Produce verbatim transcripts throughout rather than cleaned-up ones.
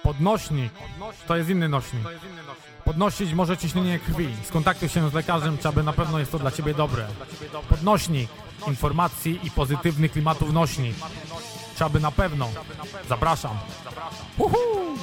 Podnośnik to jest inny nośnik. Podnosić może ciśnienie krwi. Skontaktuj się z lekarzem, czy aby na pewno jest to dla Ciebie dobre. Podnośnik informacji i pozytywnych klimatów nośnik. Czy aby na pewno. Zapraszam. Uhu!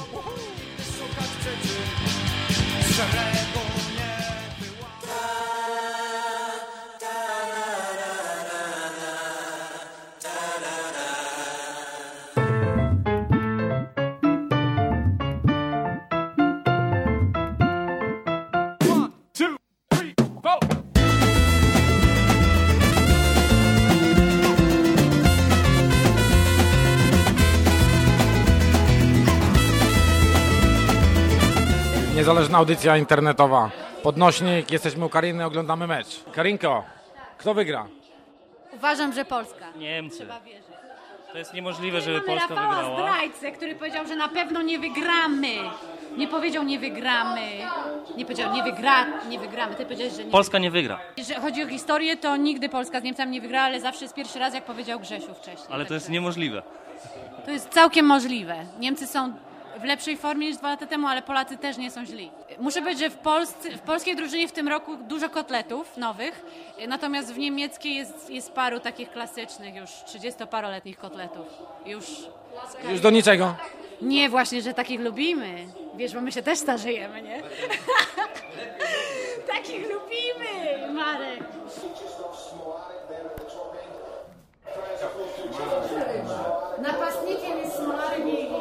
Niezależna audycja internetowa. Podnośnik, jesteśmy u Kariny, oglądamy mecz. Karinko, kto wygra? Uważam, że Polska. Niemcy. Trzeba wierzyć. To jest niemożliwe, żeby Mamy Polska Rafała wygrała. zdrajcę, który powiedział, że na pewno nie wygramy. Nie powiedział nie wygramy. Nie powiedział nie wygra, nie wygramy. Ty powiedziałeś, że nie. Polska nie wygra. Jeżeli chodzi o historię, to nigdy Polska z Niemcami nie wygrała, ale zawsze jest pierwszy raz, jak powiedział Grzesiu wcześniej. Ale to Także jest niemożliwe. to jest całkiem możliwe. Niemcy są w lepszej formie niż dwa lata temu, ale Polacy też nie są źli. Muszę powiedzieć, że w, Polsce, w polskiej drużynie w tym roku dużo kotletów nowych, natomiast w niemieckiej jest, jest paru takich klasycznych już trzydziestoparoletnich kotletów. Już, Już do niczego. nie właśnie, że takich lubimy. Wiesz, bo my się też starzejemy, nie? Takich lubimy, Marek. Napastnikiem jest Smolarek i...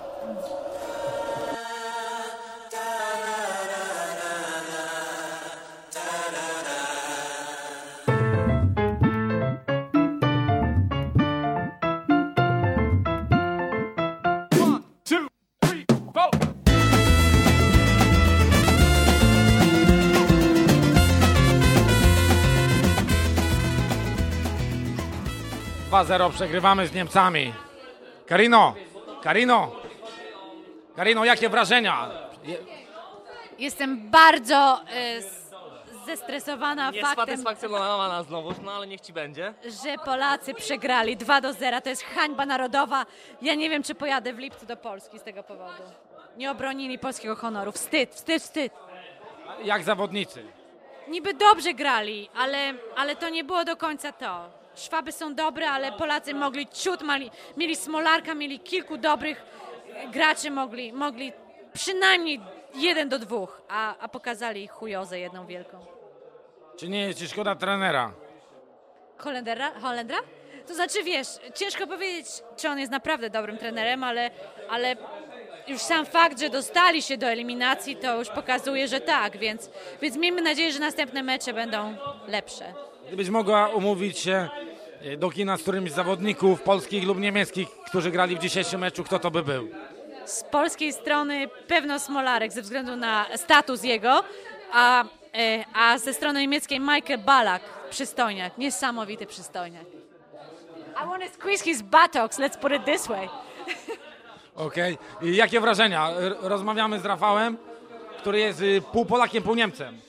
dwa zero przegrywamy z Niemcami. Karino, Karino, Karino, jakie wrażenia? Jestem bardzo y, zestresowana Nie faktem, satysfakcjonowana znowuż, no ale niech ci będzie. że Polacy przegrali dwa do zera. To jest hańba narodowa. Ja nie wiem, czy pojadę w lipcu do Polski z tego powodu. Nie obronili polskiego honoru. Wstyd, wstyd, wstyd. Jak zawodnicy? Niby dobrze grali, ale, ale to nie było do końca to. Szwaby są dobre, ale Polacy mogli ciut, mieli, mieli Smolarka, mieli kilku dobrych graczy, mogli, mogli przynajmniej jeden do dwóch, a, a pokazali chujozę jedną wielką. Czy nie jest ci szkoda trenera? Holendera? Holendra? To znaczy, wiesz, ciężko powiedzieć, czy on jest naprawdę dobrym trenerem, ale, ale już sam fakt, że dostali się do eliminacji, to już pokazuje, że tak, więc, więc miejmy nadzieję, że następne mecze będą lepsze. Gdybyś mogła umówić się do kina z którymś z zawodników polskich lub niemieckich, którzy grali w dzisiejszym meczu, kto to by był? Z polskiej strony pewno Smolarek ze względu na status jego, a, a ze strony niemieckiej Michael Ballack, przystojniak, niesamowity przystojniak. I want to squeeze his buttocks, let's put it this way. Okej. I jakie wrażenia? R- rozmawiamy z Rafałem, który jest y, pół Polakiem, pół Niemcem.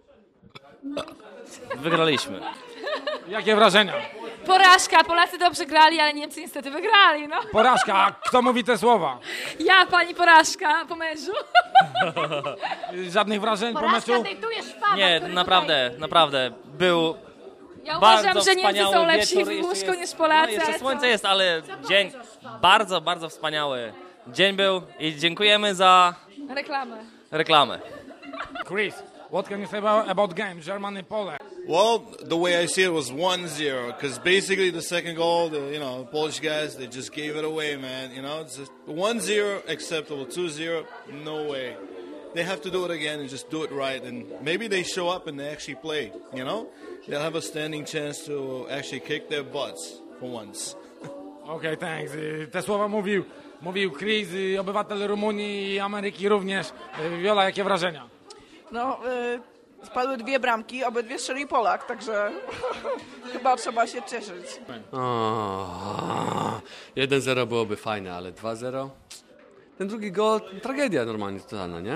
Wygraliśmy. Jakie wrażenia? Porażka, Polacy dobrze grali, ale Niemcy niestety wygrali, no. Porażka, a kto mówi te słowa? Ja, pani porażka po mężu. Y, Żadnych wrażeń po Porażka meczu? dejtuje szwaba, Nie, który naprawdę, naprawdę. Był Ja bardzo uważam, że Niemcy wspaniały są lepsi wieczór. w Jeszcze łóżku jest- niż Polacy. No, jeszcze ale słońce co? jest, ale dzień bardzo, bardzo wspaniały dzień był i dziękujemy za Reklamę. reklamę. Chris, what can you say about, about game, Germany, Poland? Well, the way I see it was one zero, because basically the second goal, the, you know, Polish guys, they just gave it away, man. You know, it's just one zero acceptable, two zero, no way. They have to do it again and just do it right, and maybe they show up and they actually play, you know? They'll have a standing chance to actually kick their butts for once. Okej, thanks. Y, Te słowa mówił, mówił Chris, y, obywatel Rumunii i Ameryki również. Y, Wiola, jakie wrażenia? No, y, spadły dwie bramki, obydwie strzelił Polak, także chyba trzeba się cieszyć. O, jeden zero byłoby fajne, ale dwa zero? Ten drugi gol, tragedia normalnie totalna, nie?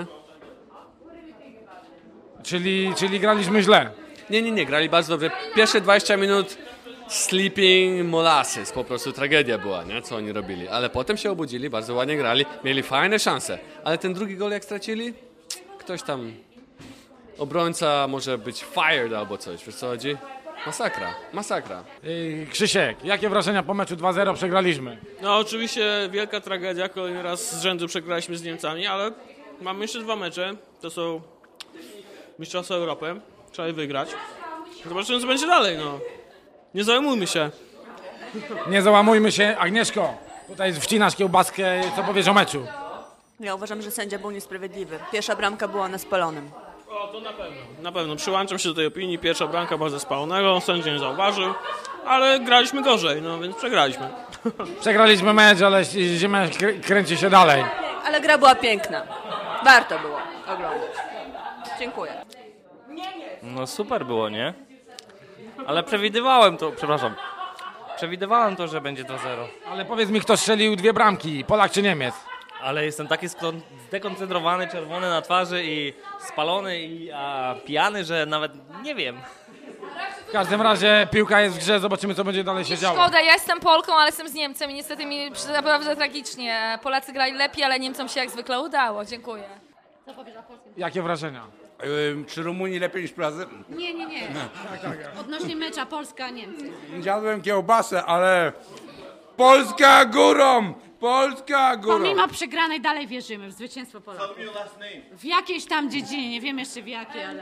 Czyli, czyli graliśmy źle. Nie, nie, nie, grali bardzo dobrze. Pierwsze dwadzieścia minut sleeping molasses, po prostu tragedia była, nie? Co oni robili. Ale potem się obudzili, bardzo ładnie grali, mieli fajne szanse. Ale ten drugi gol jak stracili, ktoś tam, obrońca może być fired albo coś, wiesz co chodzi? Masakra, masakra. Yy, Krzysiek, jakie wrażenia po meczu dwa zero przegraliśmy? No oczywiście wielka tragedia, kolejny raz z rzędu przegraliśmy z Niemcami, ale mamy jeszcze dwa mecze, to są Mistrzostwa Europy, trzeba je wygrać. Zobaczymy co będzie dalej, no. Nie zajmujmy się. Nie załamujmy się. Agnieszko, tutaj wcinasz kiełbaskę, co powiesz o meczu? Ja uważam, że sędzia był niesprawiedliwy. Pierwsza bramka była na spalonym. O, to na pewno. Na pewno, przyłączam się do tej opinii, pierwsza bramka była ze spalonego, sędzia nie zauważył, ale graliśmy gorzej, no więc przegraliśmy. Przegraliśmy mecz, ale zima krę- kręci się dalej. Ale gra była piękna. Warto było oglądać. Dziękuję. No super było, nie? Ale przewidywałem to, przepraszam, przewidywałem to, że będzie dwa zero. Ale powiedz mi, kto strzelił dwie bramki, Polak czy Niemiec? Ale jestem taki skon- zdekoncentrowany, czerwony na twarzy i spalony i a, pijany, że nawet nie wiem. W każdym razie piłka jest w grze, zobaczymy co będzie dalej się działo. Szkoda, ja jestem Polką, ale jestem z Niemcem i niestety mi przy- naprawdę tragicznie. Polacy grali lepiej, ale Niemcom się jak zwykle udało. Dziękuję. Jakie wrażenia? Czy Rumunii lepiej niż Polacy? Nie, nie, nie. Odnośnie mecza Polska-Niemcy. Jadłem kiełbasę, ale Polska górą! Polska górą! Pomimo przegranej dalej wierzymy w zwycięstwo Polaków. W jakiejś tam dziedzinie, nie wiem jeszcze w jakiej, ale...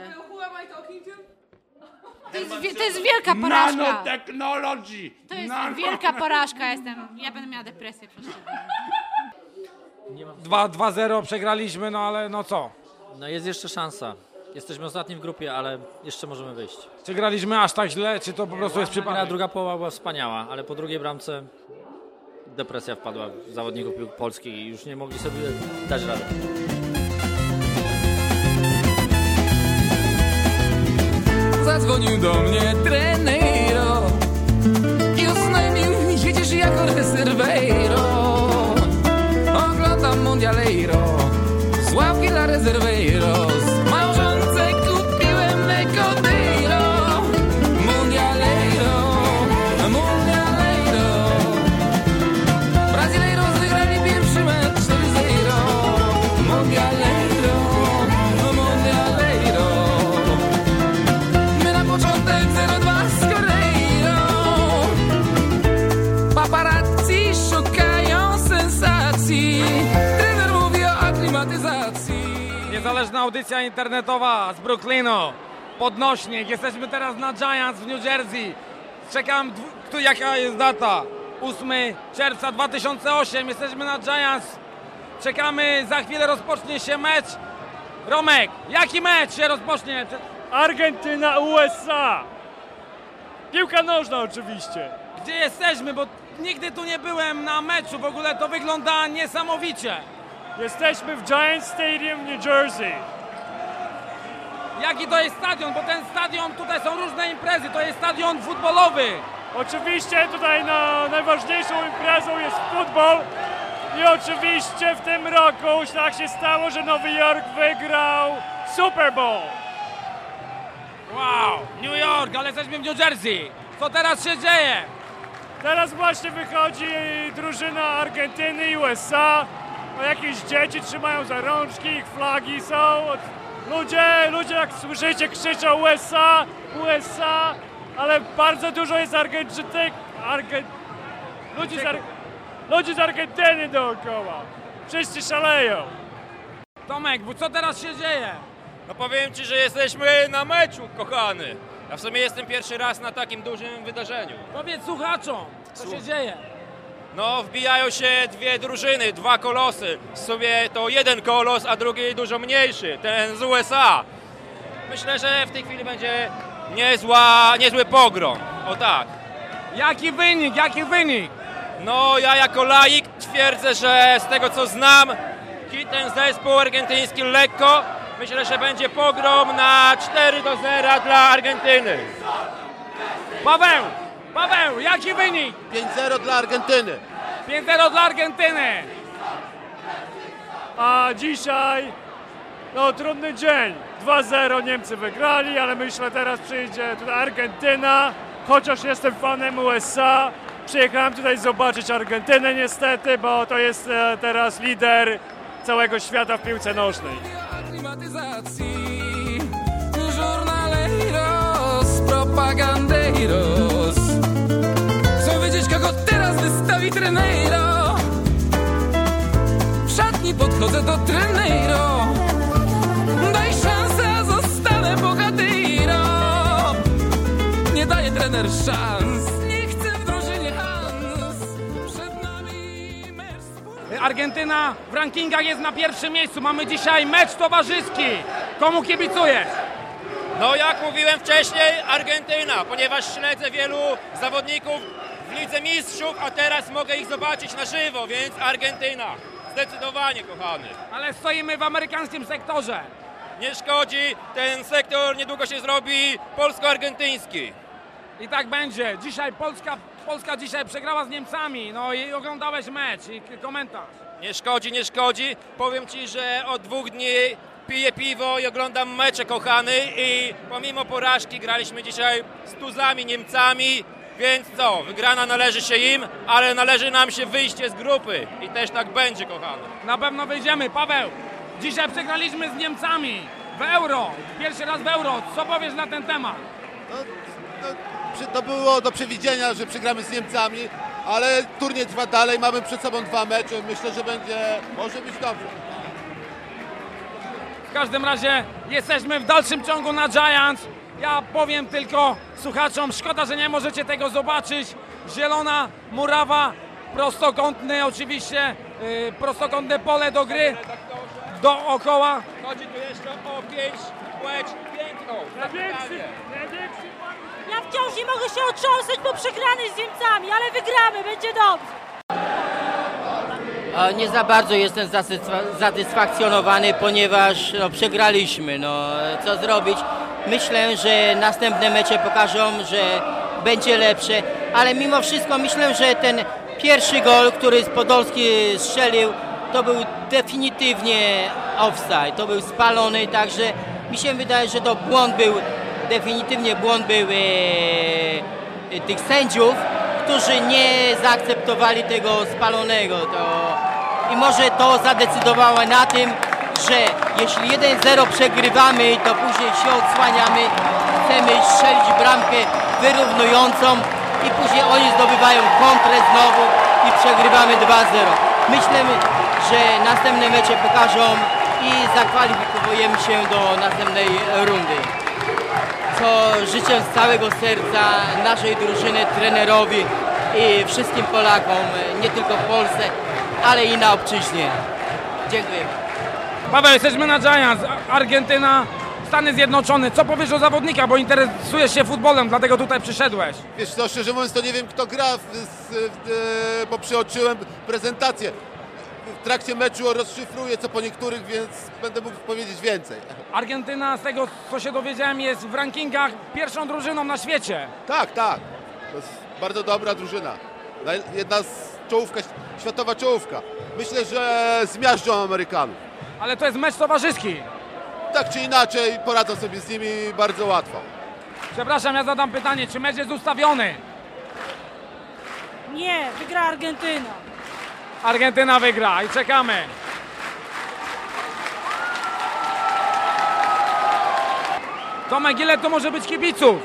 To jest, wie- to jest wielka porażka. Nanotechnology! To jest Nano- wielka porażka, jestem... Ja będę miała depresję przez ciebie. dwa zero przegraliśmy, no ale no co? No jest jeszcze szansa. Jesteśmy ostatni w grupie, ale jeszcze możemy wyjść. Czy graliśmy aż tak źle, czy to po prostu jest Gra, przypadek? druga połowa była wspaniała, ale po drugiej bramce depresja wpadła w zawodników polskich i już nie mogli sobie dać rady. Zadzwonił do mnie trenero i oznajmił, jedziesz jako rezerweiro. Oglądam Mundialeiro, z ławki dla rezerweiros. Małżonce kupiłem Ecodeiro. Mundialeiro, Mundialeiro. Brazyleiro wygrali pierwszy mecz cztery zero. Mundialeiro, Mundialeiro. My na początek zero dwa z Koreirą. Paparazzi szukają sensacji. Trener mówi o aklimatyzacji. Niezależna audycja internetowa z Brooklynu. Podnośnik. Jesteśmy teraz na Giants w New Jersey. Czekam, dwu- kto, jaka jest data? ósmego czerwca dwa tysiące ósmego. Jesteśmy na Giants. Czekamy, za chwilę rozpocznie się mecz. Romek, jaki mecz się rozpocznie? Argentyna U S A. Piłka nożna oczywiście. Gdzie jesteśmy? Bo nigdy tu nie byłem na meczu. W ogóle to wygląda niesamowicie. Jesteśmy w Giants Stadium w New Jersey. Jaki to jest stadion? Bo ten stadion, tutaj są różne imprezy. To jest stadion futbolowy. Oczywiście tutaj na najważniejszą imprezą jest futbol. I oczywiście w tym roku tak się stało, że Nowy Jork wygrał Super Bowl. Wow, New York, ale jesteśmy w New Jersey. Co teraz się dzieje? Teraz właśnie wychodzi drużyna Argentyny i U S A. O, jakieś dzieci trzymają za rączki, ich flagi są. Ludzie, ludzie jak słyszycie krzyczą U S A, U S A, ale bardzo dużo jest Argentynek, Arge... ludzi, z Ar... ludzi z Argentyny dookoła. Wszyscy szaleją. Tomek, bo co teraz się dzieje? No powiem Ci, że jesteśmy na meczu, kochany. Ja w sumie jestem pierwszy raz na takim dużym wydarzeniu. Powiedz słuchaczom, co się dzieje? No, wbijają się dwie drużyny, dwa kolosy. W sumie to jeden kolos, a drugi dużo mniejszy, ten z U S A. Myślę, że w tej chwili będzie niezła, niezły pogrom. O tak. Jaki wynik, jaki wynik? No, ja jako laik twierdzę, że z tego co znam, ten zespół argentyński lekko. Myślę, że będzie pogrom na cztery do zera dla Argentyny. Paweł, Paweł, jaki wynik? pięć zero dla Argentyny. pięć zero dla Argentyny. A dzisiaj, no trudny dzień. dwa zero Niemcy wygrali, ale myślę teraz przyjdzie tutaj Argentyna chociaż jestem fanem U S A, przyjechałem tutaj zobaczyć Argentynę niestety, bo to jest e, teraz lider całego świata w piłce nożnej. Klimatyzacji, żurnalejros, propagandeiros. Chcą wiedzieć, kogo teraz wystawi treneiro. W szatni podchodzę do treneiro. Daj szansę, a zostanę bohatyro. Nie daje trener szans. Nie chcę w drużynie Hans. Przed nami mecz. Argentyna w rankingach jest na pierwszym miejscu. Mamy dzisiaj mecz towarzyski. Komu kibicujesz? No jak mówiłem wcześniej, Argentyna, ponieważ śledzę wielu zawodników w Lidze Mistrzów, a teraz mogę ich zobaczyć na żywo, więc Argentyna. Zdecydowanie, kochany. Ale stoimy w amerykańskim sektorze. Nie szkodzi, ten sektor niedługo się zrobi polsko-argentyński. I tak będzie. Dzisiaj Polska, Polska dzisiaj przegrała z Niemcami. No i oglądałeś mecz i komentarz. Nie szkodzi, nie szkodzi. Powiem ci, że od dwóch dni piję piwo i oglądam mecze, kochany, i pomimo porażki graliśmy dzisiaj z tuzami Niemcami, więc co, wygrana należy się im, ale należy nam się wyjście z grupy i też tak będzie, kochany. Na pewno wyjdziemy. Paweł, dzisiaj przegraliśmy z Niemcami w Euro, pierwszy raz w Euro. Co powiesz na ten temat? No, no, to było do przewidzenia, że przegramy z Niemcami, ale turniej trwa dalej, mamy przed sobą dwa mecze, myślę, że będzie, może być dobrze. W każdym razie jesteśmy w dalszym ciągu na Giants. Ja powiem tylko słuchaczom, szkoda, że nie możecie tego zobaczyć. Zielona murawa, prostokątny oczywiście, yy, prostokątne pole do gry, dookoła. Chodzi tu jeszcze o pięć płeć piękną. Ja wciąż nie mogę się otrząsnąć po przegranej z Niemcami, ale wygramy, będzie dobrze. Nie za bardzo jestem zasatysfakcjonowany, ponieważ no, przegraliśmy. No, co zrobić? Myślę, że następne mecze pokażą, że będzie lepsze, ale mimo wszystko myślę, że ten pierwszy gol, który Podolski strzelił, to był definitywnie offside, to był spalony, także mi się wydaje, że to błąd był, definitywnie błąd był e, tych sędziów, którzy nie zaakceptowali tego spalonego. To... I może to zadecydowało na tym, że jeśli jeden zero przegrywamy, to później się odsłaniamy, chcemy strzelić bramkę wyrównującą i później oni zdobywają kontrę znowu i przegrywamy dwa zero. Myślę, że następne mecze pokażą i zakwalifikujemy się do następnej rundy. Co życzę z całego serca naszej drużyny, trenerowi i wszystkim Polakom, nie tylko w Polsce, ale i na obczyźnie. Dziękuję. Paweł, jesteśmy na Giants, Argentyna, Stany Zjednoczone. Co powiesz o zawodnikach, bo interesujesz się futbolem, dlatego tutaj przyszedłeś. Wiesz co, szczerze mówiąc, to nie wiem, kto gra, w, w, w, bo przeoczyłem prezentację. W trakcie meczu rozszyfruję co po niektórych, więc będę mógł powiedzieć więcej. Argentyna, z tego co się dowiedziałem, jest w rankingach pierwszą drużyną na świecie. Tak, tak. To jest bardzo dobra drużyna. Jedna z czołówka, światowa czołówka. Myślę, że zmiażdżą Amerykanów. Ale to jest mecz towarzyski. Tak czy inaczej poradzą sobie z nimi bardzo łatwo. Przepraszam, ja zadam pytanie, czy mecz jest ustawiony? Nie, wygra Argentyna. Argentyna wygra i czekamy. Tomek, ile to może być kibiców?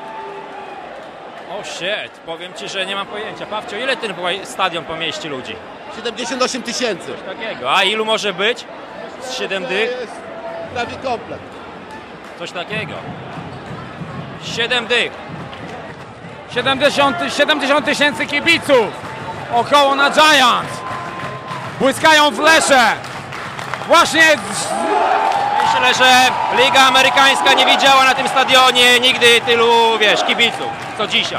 O shit, powiem ci, że nie mam pojęcia. Pawcio, ile ten stadion pomieści ludzi? siedemdziesiąt osiem tysięcy. Coś takiego. A ilu może być? Z siedem dych? To jest prawie komplet. Coś takiego. Siedem dych. siedemdziesiąt tysięcy kibiców. Około na Giants. Błyskają flesze. Właśnie... Myślę, że Liga Amerykańska nie widziała na tym stadionie nigdy tylu, wiesz, kibiców, co dzisiaj.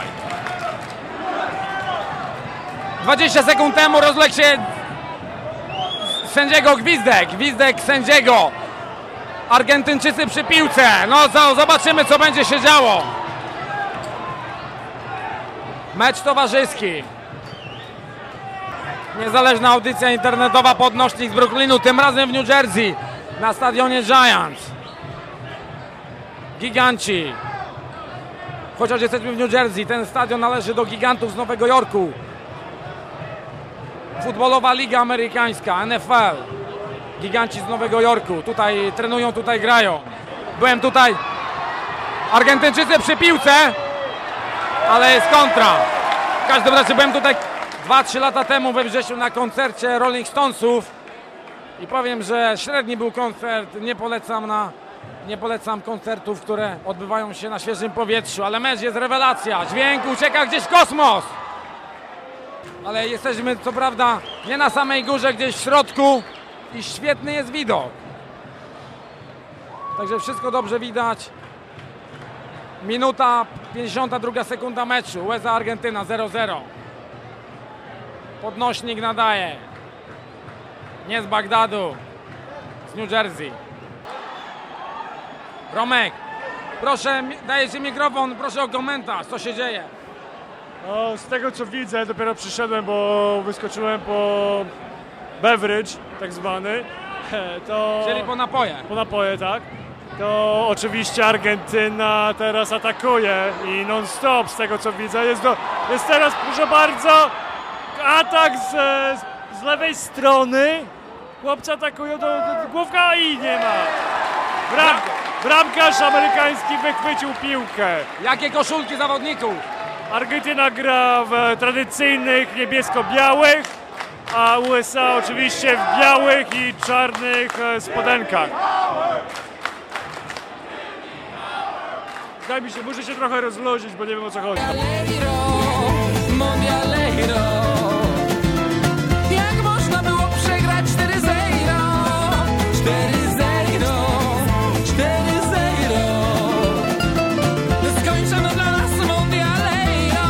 dwadzieścia sekund temu rozległ się sędziego gwizdek. Gwizdek sędziego. Argentyńczycy przy piłce. No co, zobaczymy, co będzie się działo. Mecz towarzyski. Niezależna audycja internetowa Podnośnik z Brooklynu, tym razem w New Jersey, na stadionie Giants. Giganci chociaż jesteśmy w New Jersey. Ten stadion należy do gigantów z Nowego Jorku. Futbolowa Liga Amerykańska, N F L. Giganci z Nowego Jorku. Tutaj trenują, tutaj grają. Byłem tutaj. Argentyńczycy przy piłce, ale jest kontra. W każdym razie byłem tutaj dwa trzy lata temu we wrześniu na koncercie Rolling Stonesów i powiem, że średni był koncert. Nie polecam na, nie polecam koncertów, które odbywają się na świeżym powietrzu, ale mecz jest rewelacja. Dźwięk ucieka gdzieś w kosmos. Ale jesteśmy co prawda nie na samej górze, gdzieś w środku i świetny jest widok. Także wszystko dobrze widać. Minuta, pięćdziesiąta druga sekunda meczu. U S A Argentyna zero zero. Podnośnik nadaje. Nie z Bagdadu. Z New Jersey. Romek, proszę, daję ci mikrofon, proszę o komentarz. Co się dzieje? No, z tego co widzę, dopiero przyszedłem, bo wyskoczyłem po beverage, tak zwany. To... Czyli po napoje. Po napoje, tak. To oczywiście Argentyna teraz atakuje i non-stop z tego co widzę. Jest, do, jest teraz, proszę bardzo, atak z, z lewej strony. Chłopcy atakują do, do, do główka i nie ma. Bram, bramkarz amerykański wychwycił piłkę. Jakie koszulki zawodników? Argentyna gra w tradycyjnych niebiesko-białych, a U S A oczywiście w białych i czarnych spodenkach. Daj mi się, muszę się trochę rozluźnić, bo nie wiem o co chodzi. Jak można było przegrać cztery zero? cztery zero, cztery zero. Skończono dla nas Mondialeiro.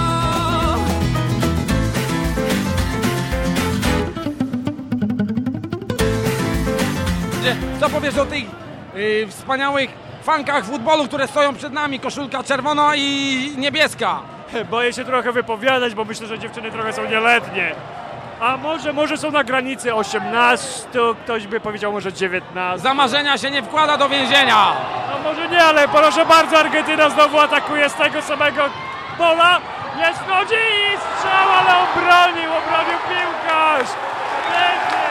Co powiesz o tych yy, wspaniałych fankach futbolu, które stoją przed nami? Koszulka czerwona i niebieska. Boję się trochę wypowiadać, bo myślę, że dziewczyny trochę są nieletnie. A może, może są na granicy osiemnastu, ktoś by powiedział może dziewiętnastu. Za marzenia się nie wkłada do więzienia. No może nie, ale proszę bardzo, Argentyna znowu atakuje z tego samego pola. Jest wchodzi i strzał, ale obronił, obronił piłkarz. Pięknie.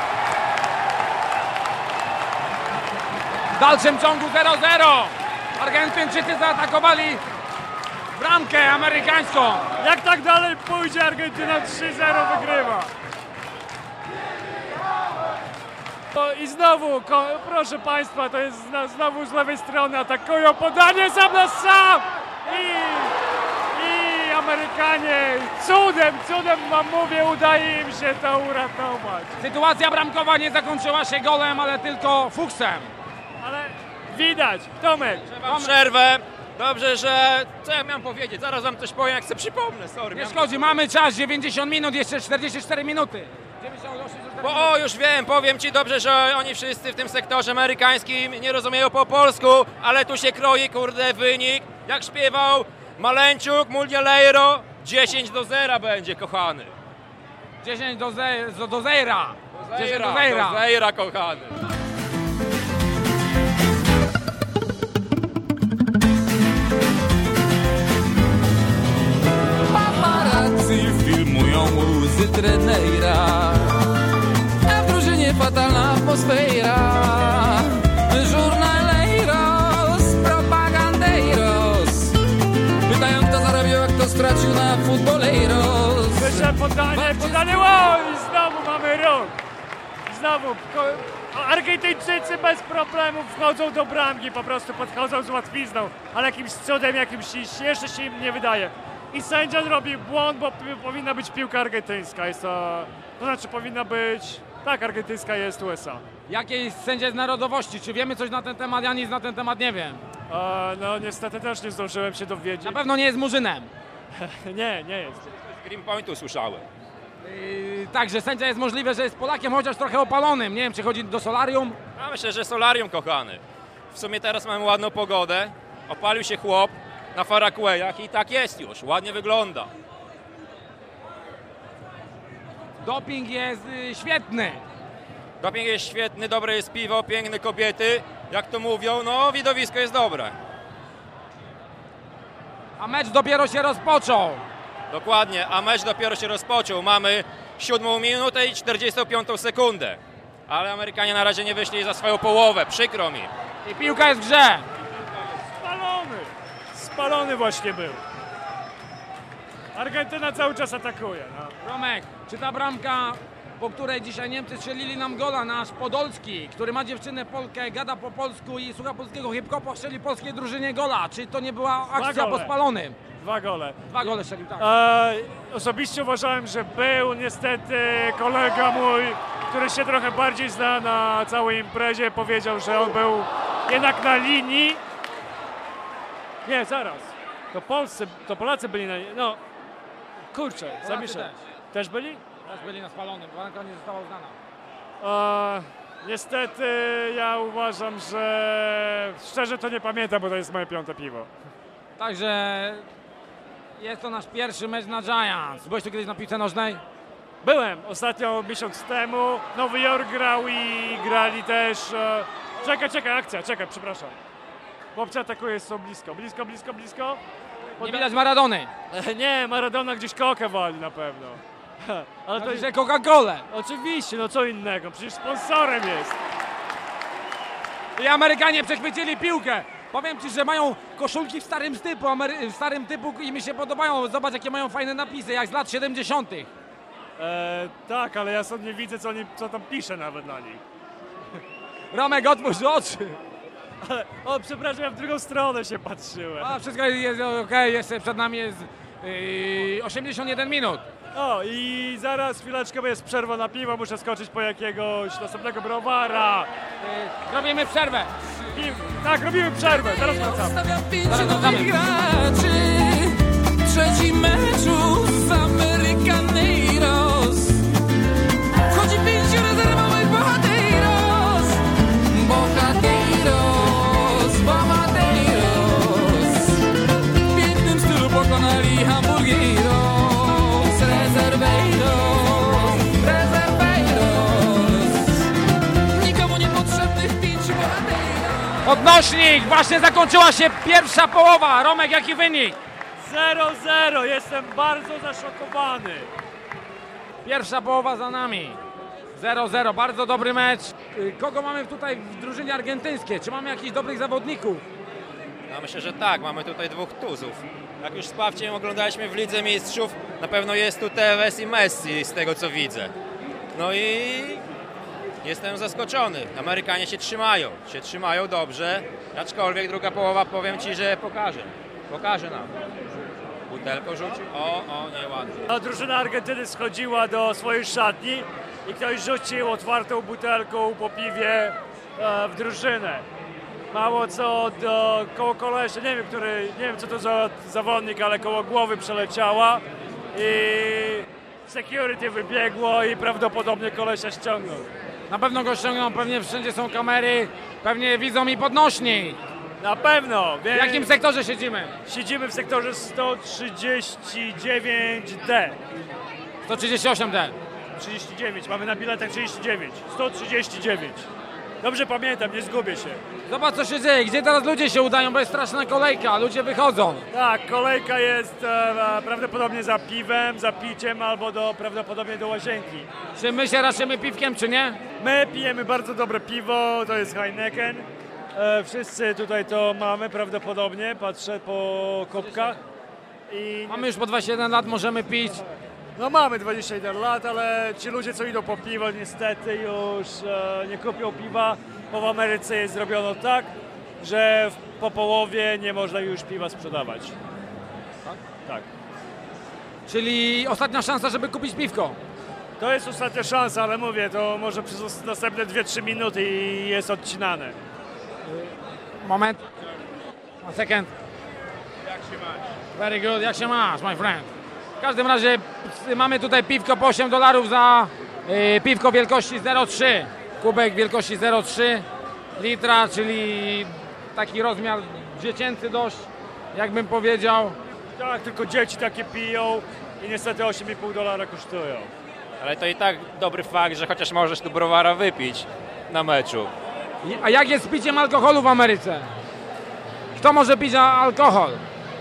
W dalszym ciągu zero zero. Argentyńczycy zaatakowali bramkę amerykańską. Jak tak dalej pójdzie, Argentyna trzy zero wygrywa. O, I znowu, ko, proszę Państwa, to jest zna, znowu z lewej strony atakują, podanie sam na sam. I, I Amerykanie cudem, cudem wam mówię, udaje im się to uratować. Sytuacja bramkowa nie zakończyła się golem, ale tylko fuksem. Ale widać, Tomek. Mam przerwę. Dobrze, że... Co ja miałem powiedzieć? Zaraz wam coś powiem, jak sobie przypomnę. Sorry. Nie szkodzi, mamy czas, dziewięćdziesiąt minut, jeszcze czterdzieści cztery minuty. Bo, o, już wiem, powiem ci dobrze, że oni wszyscy w tym sektorze amerykańskim nie rozumieją po polsku, ale tu się kroi, kurde, wynik. Jak śpiewał Maleńczuk, Mondialeiro, dziesięć do zera będzie, kochany. dziesięć do zera. Do zera, dziesięć do zera. Do zera, kochany. Filmują łzy trenera, a w drużynie fatalna atmosfera. Żurnalejros, propagandeiros pytają, kto zarobił, a kto stracił na futbolejros. Wyszedł podanie, podanie, wow! I znowu mamy ruch. Znowu Argentyńczycy bez problemu wchodzą do bramki, po prostu podchodzą z łatwizną, ale jakimś cudem, jakimś jeszcze się im nie wydaje. I sędzia zrobi błąd, bo powinna być piłka argentyńska. Jest to, to znaczy powinna być... Tak, argentyńska jest U S A. Jakiej sędzia z narodowości? Czy wiemy coś na ten temat? Ja nic na ten temat nie wiem. E, no niestety też nie zdążyłem się dowiedzieć. Na pewno nie jest Murzynem. nie, nie jest. Z Greenpointu słyszałem. Yy, Także sędzia jest możliwe, że jest Polakiem, chociaż trochę opalonym. Nie wiem, czy chodzi do solarium. Ja myślę, że solarium, kochany. W sumie teraz mamy ładną pogodę. Opalił się chłop na fairwayach i tak jest już. Ładnie wygląda. Doping jest y, świetny. Doping jest świetny, dobre jest piwo, piękne kobiety. Jak to mówią, no widowisko jest dobre. A mecz dopiero się rozpoczął. Dokładnie, a mecz dopiero się rozpoczął. Mamy siódmą minutę i czterdziestą piątą sekundę. Ale Amerykanie na razie nie wyszli za swoją połowę, przykro mi. I piłka jest w grze. Spalony! Spalony właśnie był. Argentyna cały czas atakuje. No. Romek, czy ta bramka, po której dzisiaj Niemcy strzelili nam gola, nasz Podolski, który ma dziewczynę Polkę, gada po polsku i słucha polskiego hip-hopu, strzeli polskiej drużynie gola. Czy to nie była akcja po spalonym? Dwa gole. Dwa gole strzelił, tak. E, osobiście uważałem, że był. Niestety kolega mój, który się trochę bardziej zna na całej imprezie, powiedział, że on był jednak na linii. Nie, zaraz. To Polscy, to Polacy byli na linii. No, kurczę, zamieszam. Też. Też byli? Też byli na spalonym, bramka nie została uznana. E, niestety ja uważam, że szczerze to nie pamiętam, bo to jest moje piąte piwo. Także jest to nasz pierwszy mecz na Giants. Byłeś tu kiedyś na piłce nożnej? Byłem ostatnio miesiąc temu. Nowy Jork grał i grali też. E... Czekaj, czekaj, akcja, czekaj, przepraszam. Chłopcy atakuje, są blisko, blisko, blisko, blisko. Poda... Nie widać Maradony. Nie, Maradona gdzieś kokę wali na pewno. Ale to jest Coca-Colę. Oczywiście, no co innego, przecież sponsorem jest. I Amerykanie przechwycili piłkę. Powiem ci, że mają koszulki w starym typu, Amery- w starym typu i mi się podobają. Zobacz, jakie mają fajne napisy, jak z lat siedemdziesiątych. E, tak, ale ja sobie nie widzę, co, oni, co tam pisze nawet na nich. Romek, otwórz oczy. Ale, o, przepraszam, ja w drugą stronę się patrzyłem. A, wszystko jest okej, okay. Jeszcze przed nami jest yy, osiemdziesiąt jeden minut. O, i zaraz chwileczkę, bo jest przerwa na piwo, muszę skoczyć po jakiegoś następnego browara. Yy, robimy przerwę. I, tak, robimy przerwę, zaraz wracamy. Zostawia pięciu nowych graczy. Trzeci meczu z American Heroes. Wchodzi pięciu rezerwowych bohateros. Bohateros, bohateros. W pięknym stylu pokonali Hamburgeros. Rezerweiros, rezerweiros. Nikomu niepotrzebnych pięciu bohateros. Odnośnik, właśnie zakończyła się pierwsza połowa. Romek, jaki wynik? zero zero, jestem bardzo zaszokowany. Pierwsza połowa za nami. zero zero, bardzo dobry mecz. Kogo mamy tutaj w drużynie argentyńskiej? Czy mamy jakichś dobrych zawodników? No myślę, że tak, mamy tutaj dwóch tuzów. Jak już z Pawciem oglądaliśmy w Lidze Mistrzów, na pewno jest tu Tevez i Messi z tego co widzę. No i jestem zaskoczony. Amerykanie się trzymają, się trzymają dobrze, aczkolwiek druga połowa, powiem Ci, że pokaże. Pokaże nam. Butelką rzucił. O, o, nieładnie. A drużyna Argentyny schodziła do swojej szatni i ktoś rzucił otwartą butelką po piwie e, w drużynę. Mało co do koło kolesia, nie wiem, który, nie wiem co to za zawodnik, ale koło głowy przeleciała i security wybiegło i prawdopodobnie kolesia ściągnął. Na pewno go ściągną, pewnie wszędzie są kamery, pewnie widzą i podnośni. Na pewno. W jakim sektorze siedzimy? Siedzimy w sektorze sto trzydzieści dziewięć D. sto trzydzieści osiem D. trzydzieści dziewięć, mamy na biletach trzydzieści dziewięć. sto trzydzieści dziewięć. Dobrze pamiętam, nie zgubię się. Zobacz co się dzieje, gdzie teraz ludzie się udają, bo jest straszna kolejka, ludzie wychodzą. Tak, kolejka jest e, prawdopodobnie za piwem, za piciem albo do, prawdopodobnie do łazienki. Czy my się raszymy piwkiem, czy nie? My pijemy bardzo dobre piwo, to jest Heineken. E, wszyscy tutaj to mamy prawdopodobnie, patrzę po kubkach. I... Mamy już po dwadzieścia jeden lat, możemy pić. No mamy dwadzieścia jeden lat, ale ci ludzie co idą po piwo niestety już e, nie kupią piwa, bo w Ameryce jest zrobiono tak, że w, po połowie nie można już piwa sprzedawać. Tak? Tak. Czyli ostatnia szansa, żeby kupić piwko. To jest ostatnia szansa, ale mówię, to może przez następne dwie trzy minuty i jest odcinane. Moment. One second. Jak się masz? Very good, jak się masz, my friend? W każdym razie mamy tutaj piwko po osiem dolarów za y, piwko wielkości zero przecinek trzy. Kubek wielkości zero przecinek trzy litra, czyli taki rozmiar dziecięcy dość, jakbym powiedział. Tak, tylko dzieci takie piją i niestety osiem i pół dolara kosztują. Ale to i tak dobry fakt, że chociaż możesz tu browara wypić na meczu. A jak jest z piciem alkoholu w Ameryce? Kto może pić alkohol?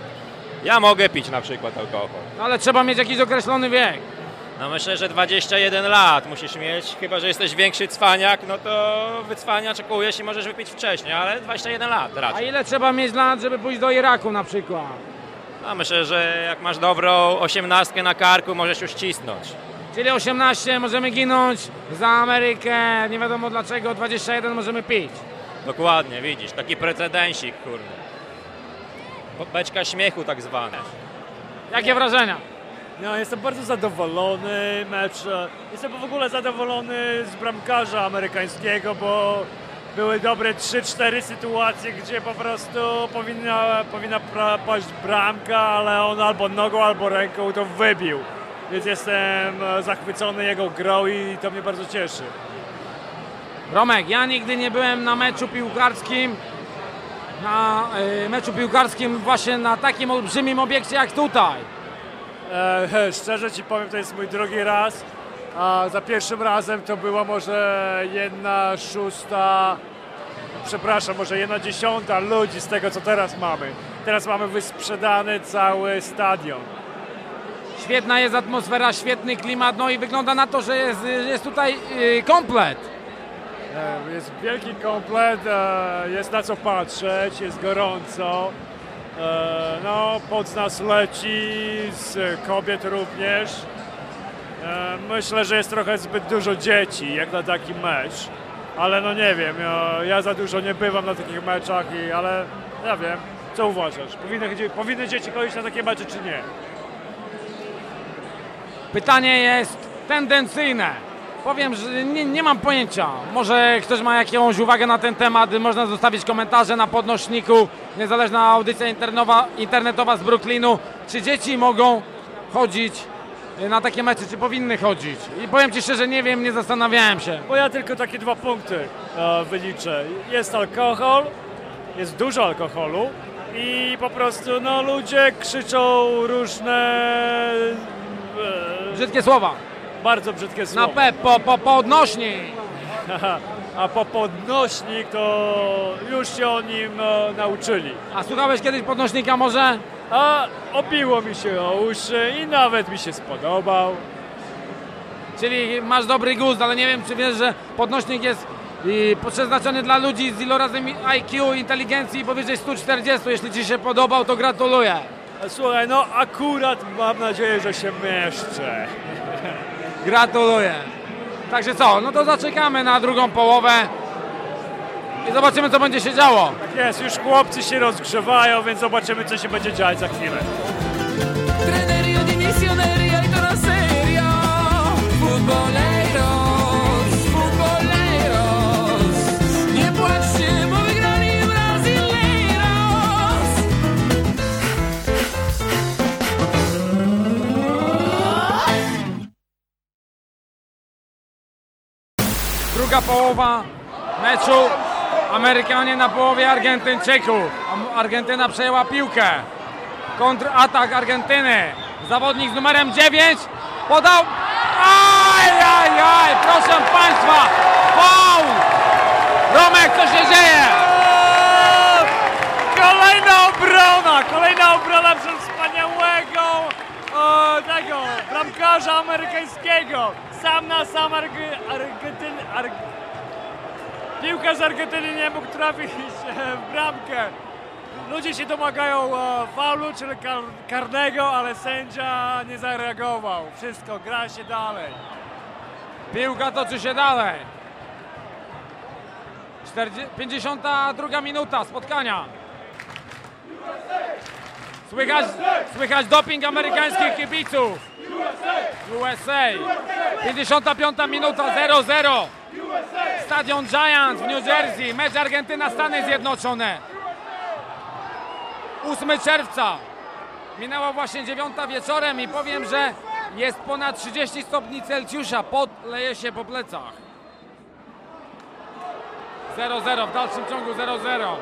Ja mogę pić na przykład alkohol. No ale trzeba mieć jakiś określony wiek. No myślę, że dwadzieścia jeden lat musisz mieć, chyba że jesteś większy cwaniak, no to wycwaniaczkujesz i możesz wypić wcześniej, ale dwadzieścia jeden lat A raczej. ile trzeba mieć lat, żeby pójść do Iraku na przykład? No myślę, że jak masz dobrą osiemnastkę na karku, możesz już cisnąć. Czyli osiemnaście możemy ginąć za Amerykę, nie wiadomo dlaczego, dwadzieścia jeden możemy pić. Dokładnie, widzisz, taki precedensik, kurde. Beczka śmiechu tak zwane. Jakie wrażenia? No, jestem bardzo zadowolony mecz. Jestem w ogóle zadowolony z bramkarza amerykańskiego, bo były dobre trzy cztery sytuacje, gdzie po prostu powinna, powinna paść bramka, ale on albo nogą, albo ręką to wybił. Więc jestem zachwycony jego grą i to mnie bardzo cieszy. Romek, ja nigdy nie byłem na meczu piłkarskim, na y, meczu piłkarskim właśnie na takim olbrzymim obiekcie jak tutaj. E, szczerze ci powiem, to jest mój drugi raz, a za pierwszym razem to była może jedna szósta, przepraszam, może jedna dziesiąta ludzi z tego, co teraz mamy. Teraz mamy wysprzedany cały stadion. Świetna jest atmosfera, świetny klimat, no i wygląda na to, że jest, jest tutaj y, komplet. E, jest wielki komplet, e, jest na co patrzeć, jest gorąco. E, no, pod nas leci, z kobiet również. E, myślę, że jest trochę zbyt dużo dzieci, jak na taki mecz. Ale no nie wiem, ja, ja za dużo nie bywam na takich meczach, i, ale ja wiem. Co uważasz? Powinny, powinny dzieci chodzić na takie mecze, czy nie? Pytanie jest tendencyjne. Powiem, że nie, nie mam pojęcia. Może ktoś ma jakąś uwagę na ten temat, można zostawić komentarze na podnośniku. Niezależna audycja internetowa, internetowa z Brooklynu. Czy dzieci mogą chodzić na takie mecze, czy powinny chodzić? I powiem ci szczerze, nie wiem, nie zastanawiałem się. Bo ja tylko takie dwa punkty e, wyliczę. Jest alkohol, jest dużo alkoholu i po prostu no, ludzie krzyczą różne... E, Brzydkie słowa. Bardzo brzydkie słowa. Na P, po, po podnośnik. A po podnośnik to już się o nim e, nauczyli. A słuchałeś kiedyś podnośnika może? A obiło mi się o uszy i nawet mi się spodobał. Czyli masz dobry gust, ale nie wiem, czy wiesz, że podnośnik jest i przeznaczony dla ludzi z ilorazem I Q, inteligencji powyżej sto czterdzieści. Jeśli ci się podobał, to gratuluję. Słuchaj, no akurat mam nadzieję, że się mieszczę. Gratuluję. Także co, no to zaczekamy na drugą połowę i zobaczymy, co będzie się działo. Tak jest, już chłopcy się rozgrzewają, więc zobaczymy, co się będzie dziać za chwilę. Trenerio di misioneria y toda seria. Futboleros, futboleros. Nie płaczcie, bo wygrali Brazileros. Druga połowa meczu. Amerykanie na połowie Argentyńczyków. Argentyna przejęła piłkę. Kontratak Argentyny. Zawodnik z numerem dziewięć podał. Aj, aj, aj, proszę Państwa. Faul. Romek, co się dzieje? Kolejna obrona, kolejna obrona przez wspaniałego o, tego bramkarza amerykańskiego. Sam na sam Arge, Argentyn, Arg... piłkarz z Argentyny nie mógł trafić w bramkę. Ludzie się domagają e, faulu, czyli kar, karnego, ale sędzia nie zareagował. Wszystko, gra się dalej. Piłka toczy się dalej. pięćdziesiąta druga minuta spotkania. Słychać, słychać doping amerykańskich kibiców. U S A. pięćdziesiąta piąta minuta, zero zero. Stadion Giants w New Jersey. Mecz Argentyna-Stany Zjednoczone. ósmego czerwca. Minęła właśnie dziewiąta wieczorem i powiem, że jest ponad trzydzieści stopni Celsjusza. Pot leje się po plecach. zero zero, w dalszym ciągu zero zero.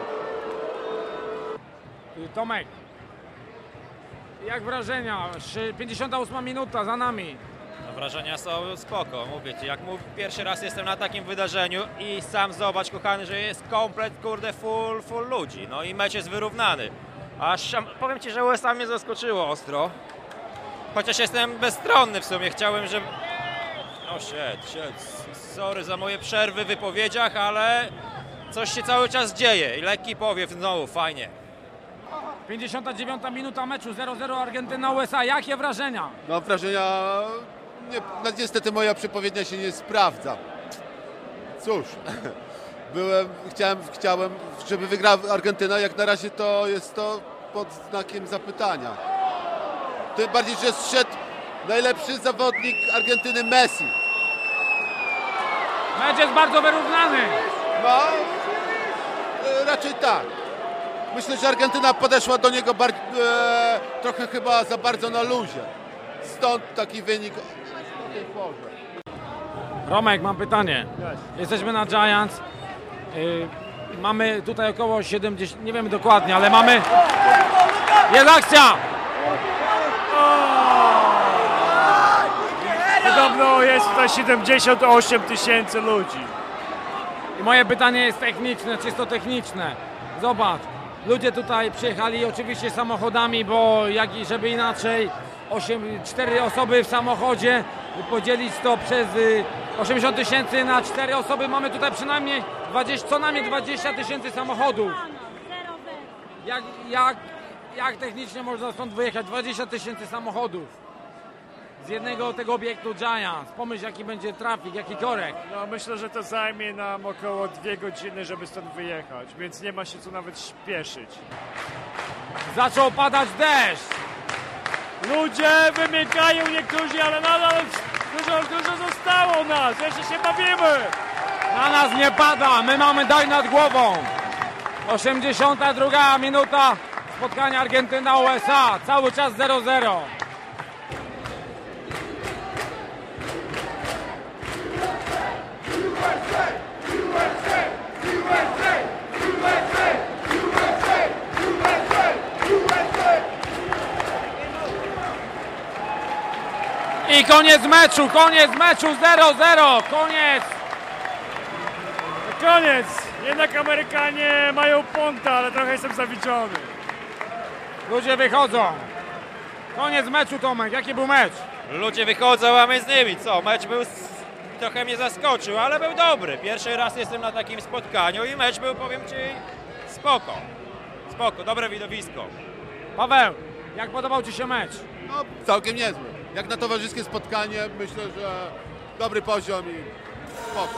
Tomek, jak wrażenia? pięćdziesiąta ósma minuta za nami. No, wrażenia są spoko, mówię ci, jak mów, pierwszy raz jestem na takim wydarzeniu i sam zobacz, kochany, że jest komplet, kurde, full, full ludzi, no i mecz jest wyrównany. Aż powiem Ci, że U S A mnie zaskoczyło ostro. Chociaż jestem bezstronny w sumie, chciałem, żeby... O shit, shit, sorry za moje przerwy w wypowiedziach, ale coś się cały czas dzieje i lekki powiew znowu, fajnie. pięćdziesiąta dziewiąta minuta meczu, zero zero Argentyna U S A. Jakie wrażenia? No wrażenia... Nie, no niestety moja przepowiednia się nie sprawdza. Cóż, byłem, chciałem, chciałem, żeby wygrała Argentyna, jak na razie to jest to pod znakiem zapytania. Tym bardziej, że zszedł najlepszy zawodnik Argentyny Messi. Mecz jest bardzo wyrównany. No, raczej tak. Myślę, że Argentyna podeszła do niego bar- e, trochę chyba za bardzo na luzie. Stąd taki wynik o tej porze. Romek, mam pytanie. Jesteśmy na Giants. Yy, mamy tutaj około siedemdziesiąt, nie wiemy dokładnie, ale mamy... Jest akcja! Podobno jest tutaj siedemdziesiąt osiem tysięcy ludzi. I moje pytanie jest techniczne, czysto techniczne. Zobacz, ludzie tutaj przyjechali oczywiście samochodami, bo jak i żeby inaczej, osiem, cztery osoby w samochodzie, podzielić to przez y, osiemdziesiąt tysięcy na cztery osoby, mamy tutaj przynajmniej dwadzieścia, co najmniej dwadzieścia tysięcy samochodów. Jak, jak, jak technicznie można stąd wyjechać? dwadzieścia tysięcy samochodów z jednego tego obiektu Giants. Pomyśl, jaki będzie trafik, jaki korek. No myślę, że to zajmie nam około dwie godziny, żeby stąd wyjechać, więc nie ma się tu nawet śpieszyć. Zaczął padać deszcz. Ludzie wymykają niektórzy, ale nadal dużo, dużo zostało nas, jeszcze się bawimy. Na nas nie pada, my mamy daj nad głową. osiemdziesiąta druga minuta spotkania Argentyna U S A, cały czas zero zero. I koniec meczu, koniec meczu, zero zero, koniec. Koniec, jednak Amerykanie mają punta, ale trochę jestem zawiedziony. Ludzie wychodzą. Koniec meczu, Tomek, jaki był mecz? Ludzie wychodzą, a my z nimi, co? Mecz był... Trochę mnie zaskoczył, ale był dobry. Pierwszy raz jestem na takim spotkaniu i mecz był, powiem Ci, spoko. Spoko, dobre widowisko. Paweł, jak podobał Ci się mecz? No, całkiem niezły. Jak na towarzyskie spotkanie, myślę, że dobry poziom i spoko.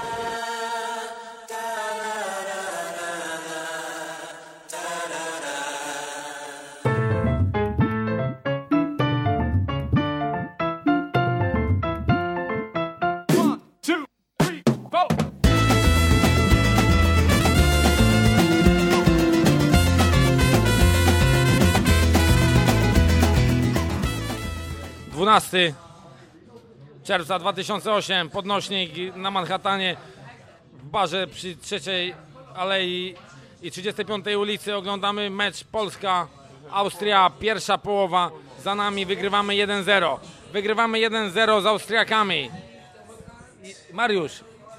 dwunastego czerwca dwa tysiące ósmego, podnośnik na Manhattanie w barze przy trzeciej Alei i trzydziestej piątej ulicy. Oglądamy mecz Polska-Austria, pierwsza połowa za nami, wygrywamy jeden zero. Wygrywamy jeden zero z Austriakami. I Mariusz,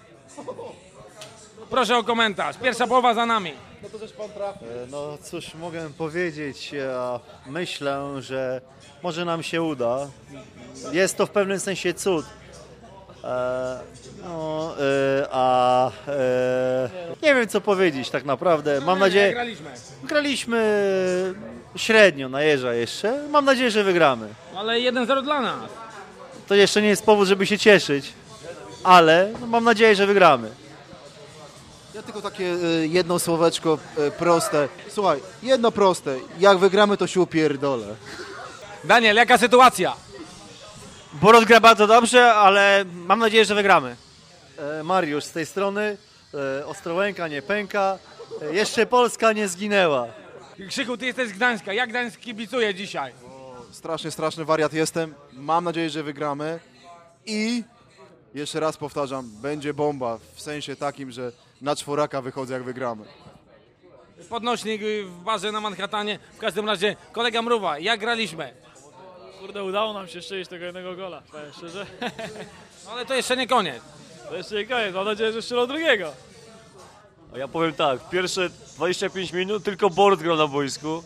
proszę o komentarz, pierwsza połowa za nami. No to też pan trafi. No cóż mogę powiedzieć, ja myślę, że może nam się uda. Jest to w pewnym sensie cud. E, no, e, a e, nie wiem co powiedzieć tak naprawdę. Mam nadzieję. Graliśmy. Graliśmy średnio, na jeża jeszcze. Mam nadzieję, że wygramy. Ale jeden zero dla nas. To jeszcze nie jest powód, żeby się cieszyć, ale no, mam nadzieję, że wygramy. Ja tylko takie y, jedno słóweczko y, proste. Słuchaj, jedno proste. Jak wygramy, to się upierdolę. Daniel, jaka sytuacja? Borod gra bardzo dobrze, ale mam nadzieję, że wygramy. E, Mariusz z tej strony. E, Ostrołęka nie pęka. E, jeszcze Polska nie zginęła. Krzyku, ty jesteś z Gdańska. Jak Gdańsk kibicuje dzisiaj? Strasznie, straszny wariat jestem. Mam nadzieję, że wygramy. I jeszcze raz powtarzam, będzie bomba. W sensie takim, że na czworaka wychodzę, jak wygramy. Podnośnik w barze na Manhattanie. W każdym razie, kolega Mrówa, jak graliśmy? Kurde, udało nam się strzelić tego jednego gola, powiem szczerze. No, ale to jeszcze nie koniec. To jeszcze nie koniec, mam nadzieję, że strzelą drugiego. Ja powiem tak, pierwsze dwadzieścia pięć minut tylko Borut grał na boisku,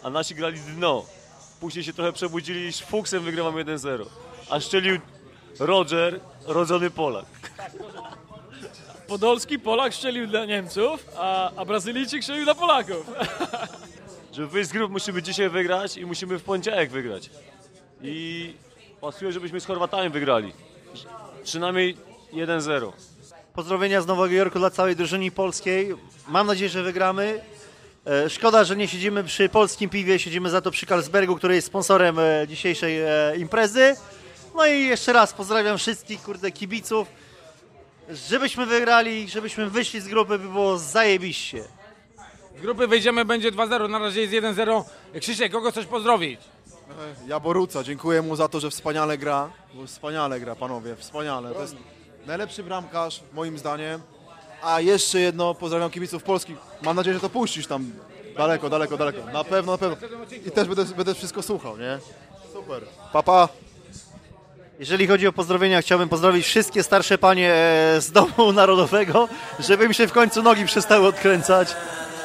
a nasi grali dno. Później się trochę przebudzili i z fuksem wygrywamy jeden zero. A szczelił Roger, rodzony Polak. Podolski Polak strzelił dla Niemców, a, a Brazylijczyk strzelił dla Polaków. Żeby wyjść z grup musimy dzisiaj wygrać i musimy w poniedziałek wygrać. I pasuje, żebyśmy z Chorwatami wygrali. Przynajmniej jeden zero. Pozdrowienia z Nowego Jorku dla całej drużyny polskiej. Mam nadzieję, że wygramy. E, Szkoda, że nie siedzimy przy polskim piwie, siedzimy za to przy Carlsbergu, który jest sponsorem e, dzisiejszej e, imprezy. No i jeszcze raz pozdrawiam wszystkich, kurde, kibiców. Żebyśmy wygrali, żebyśmy wyszli z grupy, by było zajebiście. Z grupy wyjdziemy, będzie dwa zero, na razie jest jeden zero. Krzysiek, kogo chcesz pozdrowić? Jaboruca, dziękuję mu za to, że wspaniale gra. Bo wspaniale gra, panowie, wspaniale. To jest najlepszy bramkarz, moim zdaniem. A jeszcze jedno, pozdrawiam kibiców polskich. Mam nadzieję, że to puścisz tam daleko, daleko, daleko. Na pewno, na pewno. I też będę, będę wszystko słuchał, nie? Super. Pa, pa. Jeżeli chodzi o pozdrowienia, chciałbym pozdrowić wszystkie starsze panie e, z Domu Narodowego, żeby mi się w końcu nogi przestały odkręcać.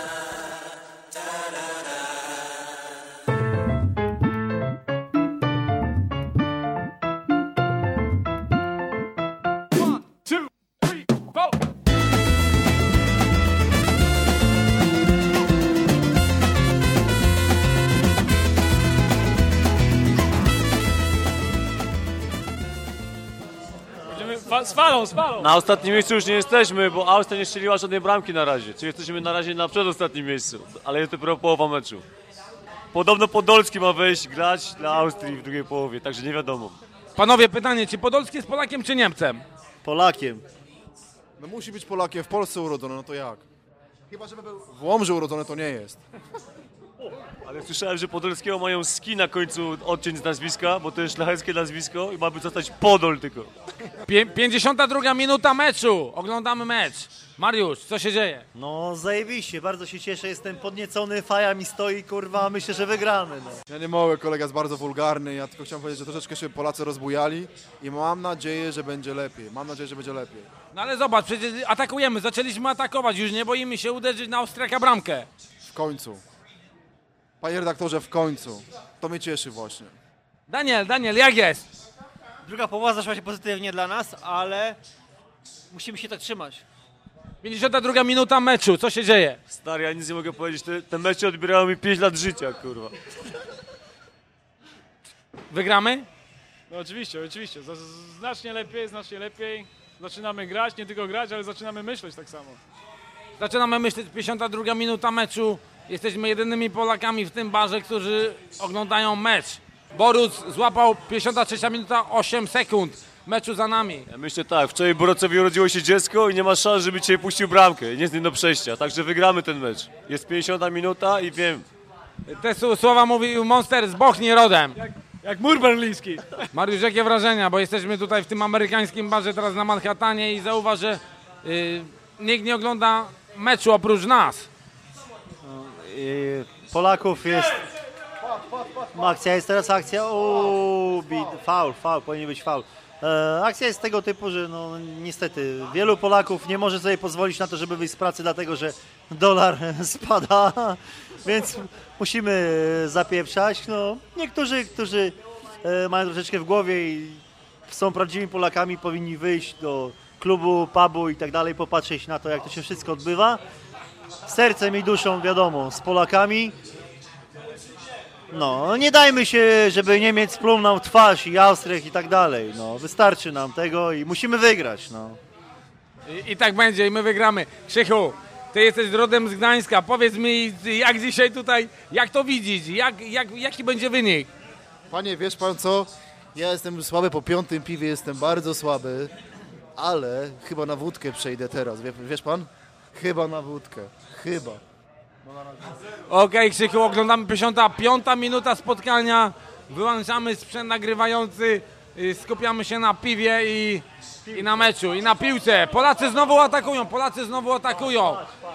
Z falą, z falą. Na ostatnim miejscu już nie jesteśmy, bo Austria nie strzeliła żadnej bramki na razie. Czyli jesteśmy na razie na przedostatnim miejscu, ale jest dopiero połowa meczu. Podobno Podolski ma wejść grać dla Austrii w drugiej połowie, także nie wiadomo. Panowie, pytanie, czy Podolski jest Polakiem czy Niemcem? Polakiem. No musi być Polakiem, w Polsce urodzony, no to jak? Chyba, żeby był w Łomży urodzony, to nie jest. Ale słyszałem, że Podolskiego mają ski na końcu odcień z nazwiska, bo to jest szlacheckie nazwisko i ma by zostać Podol tylko. Pię- pięćdziesiąta druga minuta meczu. Oglądamy mecz. Mariusz, co się dzieje? No zajebiście, bardzo się cieszę, jestem podniecony, faja mi stoi, kurwa, myślę, że wygramy. No. Ja nie mogę, kolega jest bardzo wulgarny, ja tylko chciałem powiedzieć, że troszeczkę się Polacy rozbujali i mam nadzieję, że będzie lepiej. Mam nadzieję, że będzie lepiej. No ale zobacz, przecież atakujemy, zaczęliśmy atakować, już nie boimy się uderzyć na Austriaka bramkę. W końcu. Panie redaktorze, w końcu. To mnie cieszy właśnie. Daniel, Daniel, jak jest? Druga połowa zaszła się pozytywnie dla nas, ale musimy się tak trzymać. pięćdziesiąta druga minuta meczu, co się dzieje? Stary, ja nic nie mogę powiedzieć, te, te mecze odbierały mi pięć lat życia, kurwa. Wygramy? No oczywiście, oczywiście. Znacznie lepiej, znacznie lepiej. Zaczynamy grać, nie tylko grać, ale zaczynamy myśleć tak samo. Zaczynamy myśleć, pięćdziesiąta druga minuta meczu. Jesteśmy jedynymi Polakami w tym barze, którzy oglądają mecz. Boruc złapał pięćdziesiąta trzecia minuta, osiem sekund meczu za nami. Ja myślę tak, wczoraj Borucowi urodziło się dziecko i nie ma szans, żeby dzisiaj puścił bramkę. Nie jest nie do przejścia, także wygramy ten mecz. Jest pięćdziesiąta minuta i wiem. Te słowa mówił Monster z Bochni rodem. Jak, jak mur berliński. Mariusz, jakie wrażenia? Bo jesteśmy tutaj w tym amerykańskim barze teraz na Manhattanie i zauważ, że yy, nikt nie ogląda meczu oprócz nas. Yy, Polaków jest... Akcja jest teraz akcja... Uuu, faul, faul, powinien być faul. E, akcja jest tego typu, że no niestety wielu Polaków nie może sobie pozwolić na to, żeby wyjść z pracy, dlatego że dolar spada, więc musimy zapieprzać. No, niektórzy, którzy e, mają troszeczkę w głowie i są prawdziwymi Polakami, powinni wyjść do klubu, pubu i tak dalej, popatrzeć na to, jak to się wszystko odbywa. Sercem i duszą, wiadomo, z Polakami. No, nie dajmy się, żeby Niemiec plumł nam w twarz i Austriach i tak dalej. No, wystarczy nam tego i musimy wygrać, no. I, I tak będzie i my wygramy. Krzychu, ty jesteś rodem z Gdańska. Powiedz mi, jak dzisiaj tutaj, jak to widzisz? Jak, jak, jaki będzie wynik? Panie, wiesz pan co? Ja jestem słaby po piątym piwie, jestem bardzo słaby, ale chyba na wódkę przejdę teraz. Wie, wiesz pan? Chyba na wódkę. Chyba. Okej, okay, Krzychu, oglądamy pięćdziesiąta piąta minuta spotkania. Wyłączamy sprzęt nagrywający, skupiamy się na piwie i, i na meczu, i na piłce. Polacy znowu atakują, Polacy znowu atakują.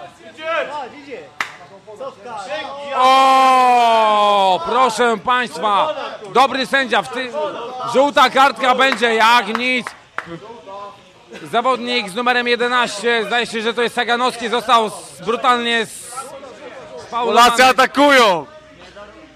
O, proszę państwa, dobry sędzia, w tym żółta kartka będzie jak nic. Zawodnik z numerem jedenaście, zdaje się, że to jest Saganowski, został brutalnie Polacy atakują!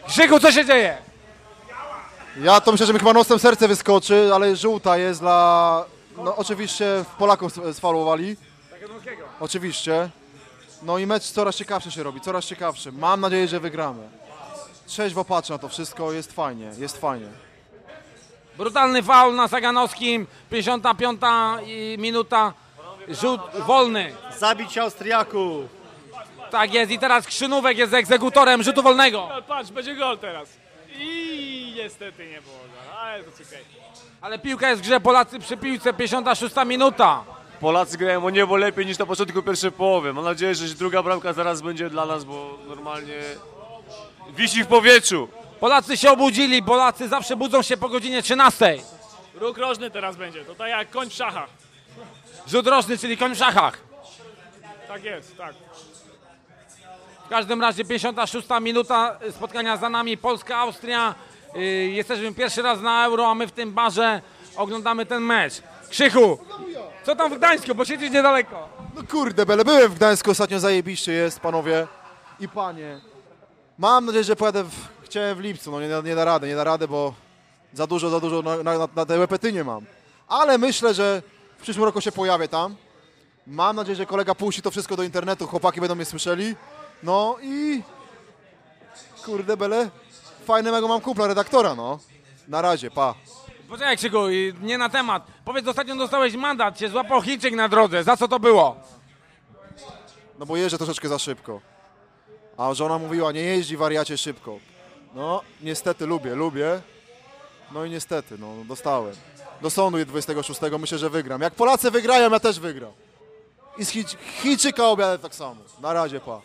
Krzyku, co się dzieje? Ja to myślę, że mi chyba nosem serce wyskoczy, ale żółta jest dla... No oczywiście Polaków sfaulowali. Oczywiście. No i mecz coraz ciekawszy się robi, coraz ciekawszy. Mam nadzieję, że wygramy. Trzeźwo patrzę na to wszystko, jest fajnie, jest fajnie. Brutalny faul na Saganowskim, pięćdziesiąta piąta minuta, rzut wolny. Zabić Austriaków. Tak jest i teraz Krzynówek jest egzekutorem rzutu wolnego. No, patrz, będzie gol teraz. I niestety nie było gola, ale to okej. Ale piłka jest w grze, Polacy przy piłce, pięćdziesiąta szósta minuta. Polacy grają o niebo lepiej niż na początku pierwszej połowy. Mam nadzieję, że druga bramka zaraz będzie dla nas, bo normalnie wisi w powietrzu. Polacy się obudzili, Polacy zawsze budzą się po godzinie trzynastej. Ruch rożny teraz będzie, to tak jak koń w szachach. Rzut rożny, czyli koń w szachach. Tak jest, tak. W każdym razie pięćdziesiąta szósta minuta spotkania za nami, Polska-Austria. Yy, jesteśmy pierwszy raz na Euro, a my w tym barze oglądamy ten mecz. Krzychu, co tam w Gdańsku, bo siedzisz niedaleko. No kurde, bele, byłem w Gdańsku ostatnio, zajebiście jest, panowie i panie. Mam nadzieję, że pojadę, w, chciałem w lipcu, no nie, nie da rady, nie da rady, bo za dużo, za dużo na, na, na tej Łepetynie mam. Ale myślę, że w przyszłym roku się pojawię tam. Mam nadzieję, że kolega puści to wszystko do internetu, chłopaki będą mnie słyszeli. No i... Kurde, bele, fajnego mam kumpla, redaktora, no. Na razie, pa. Poczekaj Krzyku, nie na temat. Powiedz, ostatnio dostałeś mandat, cię złapał Chińczyk na drodze. Za co to było? No bo jeżdżę troszeczkę za szybko. A żona mówiła, nie jeździ wariacie szybko. No, niestety lubię, lubię. No i niestety, no, dostałem. Do sądu dwudziestego szóstego myślę, że wygram. Jak Polacy wygrają, ja też wygram. I z Chiń- Chińczyka objadę tak samo. Na razie, pa.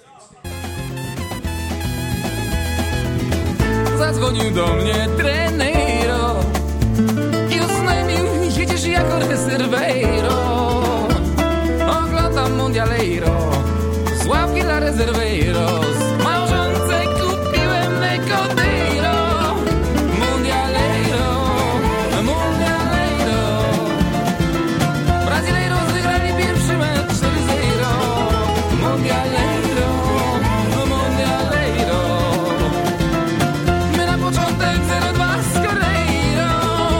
Zadzwonił do mnie trenero i oznajmił, jedziesz jako reserveiro. Oglądam Mundialeiro, z ławki dla reserveiros. Małżonce kupiłem Necodeiro. Mundialeiro, Mundialeiro. Brazileiros wygrali pierwszy mecz cztery zero. Mundialeiro, Mundialeiro. My na początek zero dwa z Koreirą.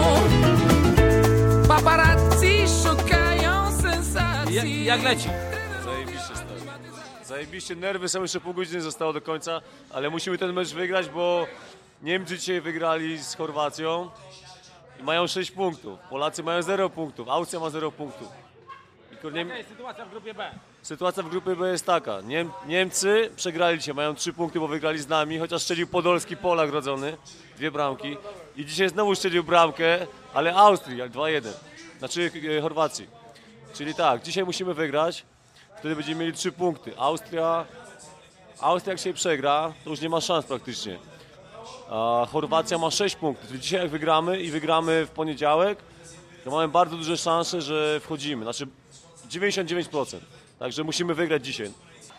Paparazzi szukają sensacji. Jak leci? Zajebiście, stary. Zajebiście, nerwy są, jeszcze pół godziny zostało do końca, ale musimy ten mecz wygrać, bo Niemcy dzisiaj wygrali z Chorwacją i mają sześć punktów. Polacy mają zero punktów, Austria ma zero punktów. I kur- Niem- Okej, sytuacja w grupie B. Sytuacja w grupie B jest taka. Niem- Niemcy przegrali dzisiaj, mają trzy punkty, bo wygrali z nami, chociaż strzelił Podolski, Polak rodzony, dwie bramki. I dzisiaj znowu strzelił bramkę, ale Austrii, jak dwa jeden. Znaczy e, Chorwacji. Czyli tak, dzisiaj musimy wygrać, wtedy będziemy mieli trzy punkty. Austria, Austria jak się przegra, to już nie ma szans praktycznie. A Chorwacja ma sześć punktów. Czyli dzisiaj jak wygramy i wygramy w poniedziałek, to mamy bardzo duże szanse, że wchodzimy. Znaczy dziewięćdziesiąt dziewięć procent. Także musimy wygrać dzisiaj.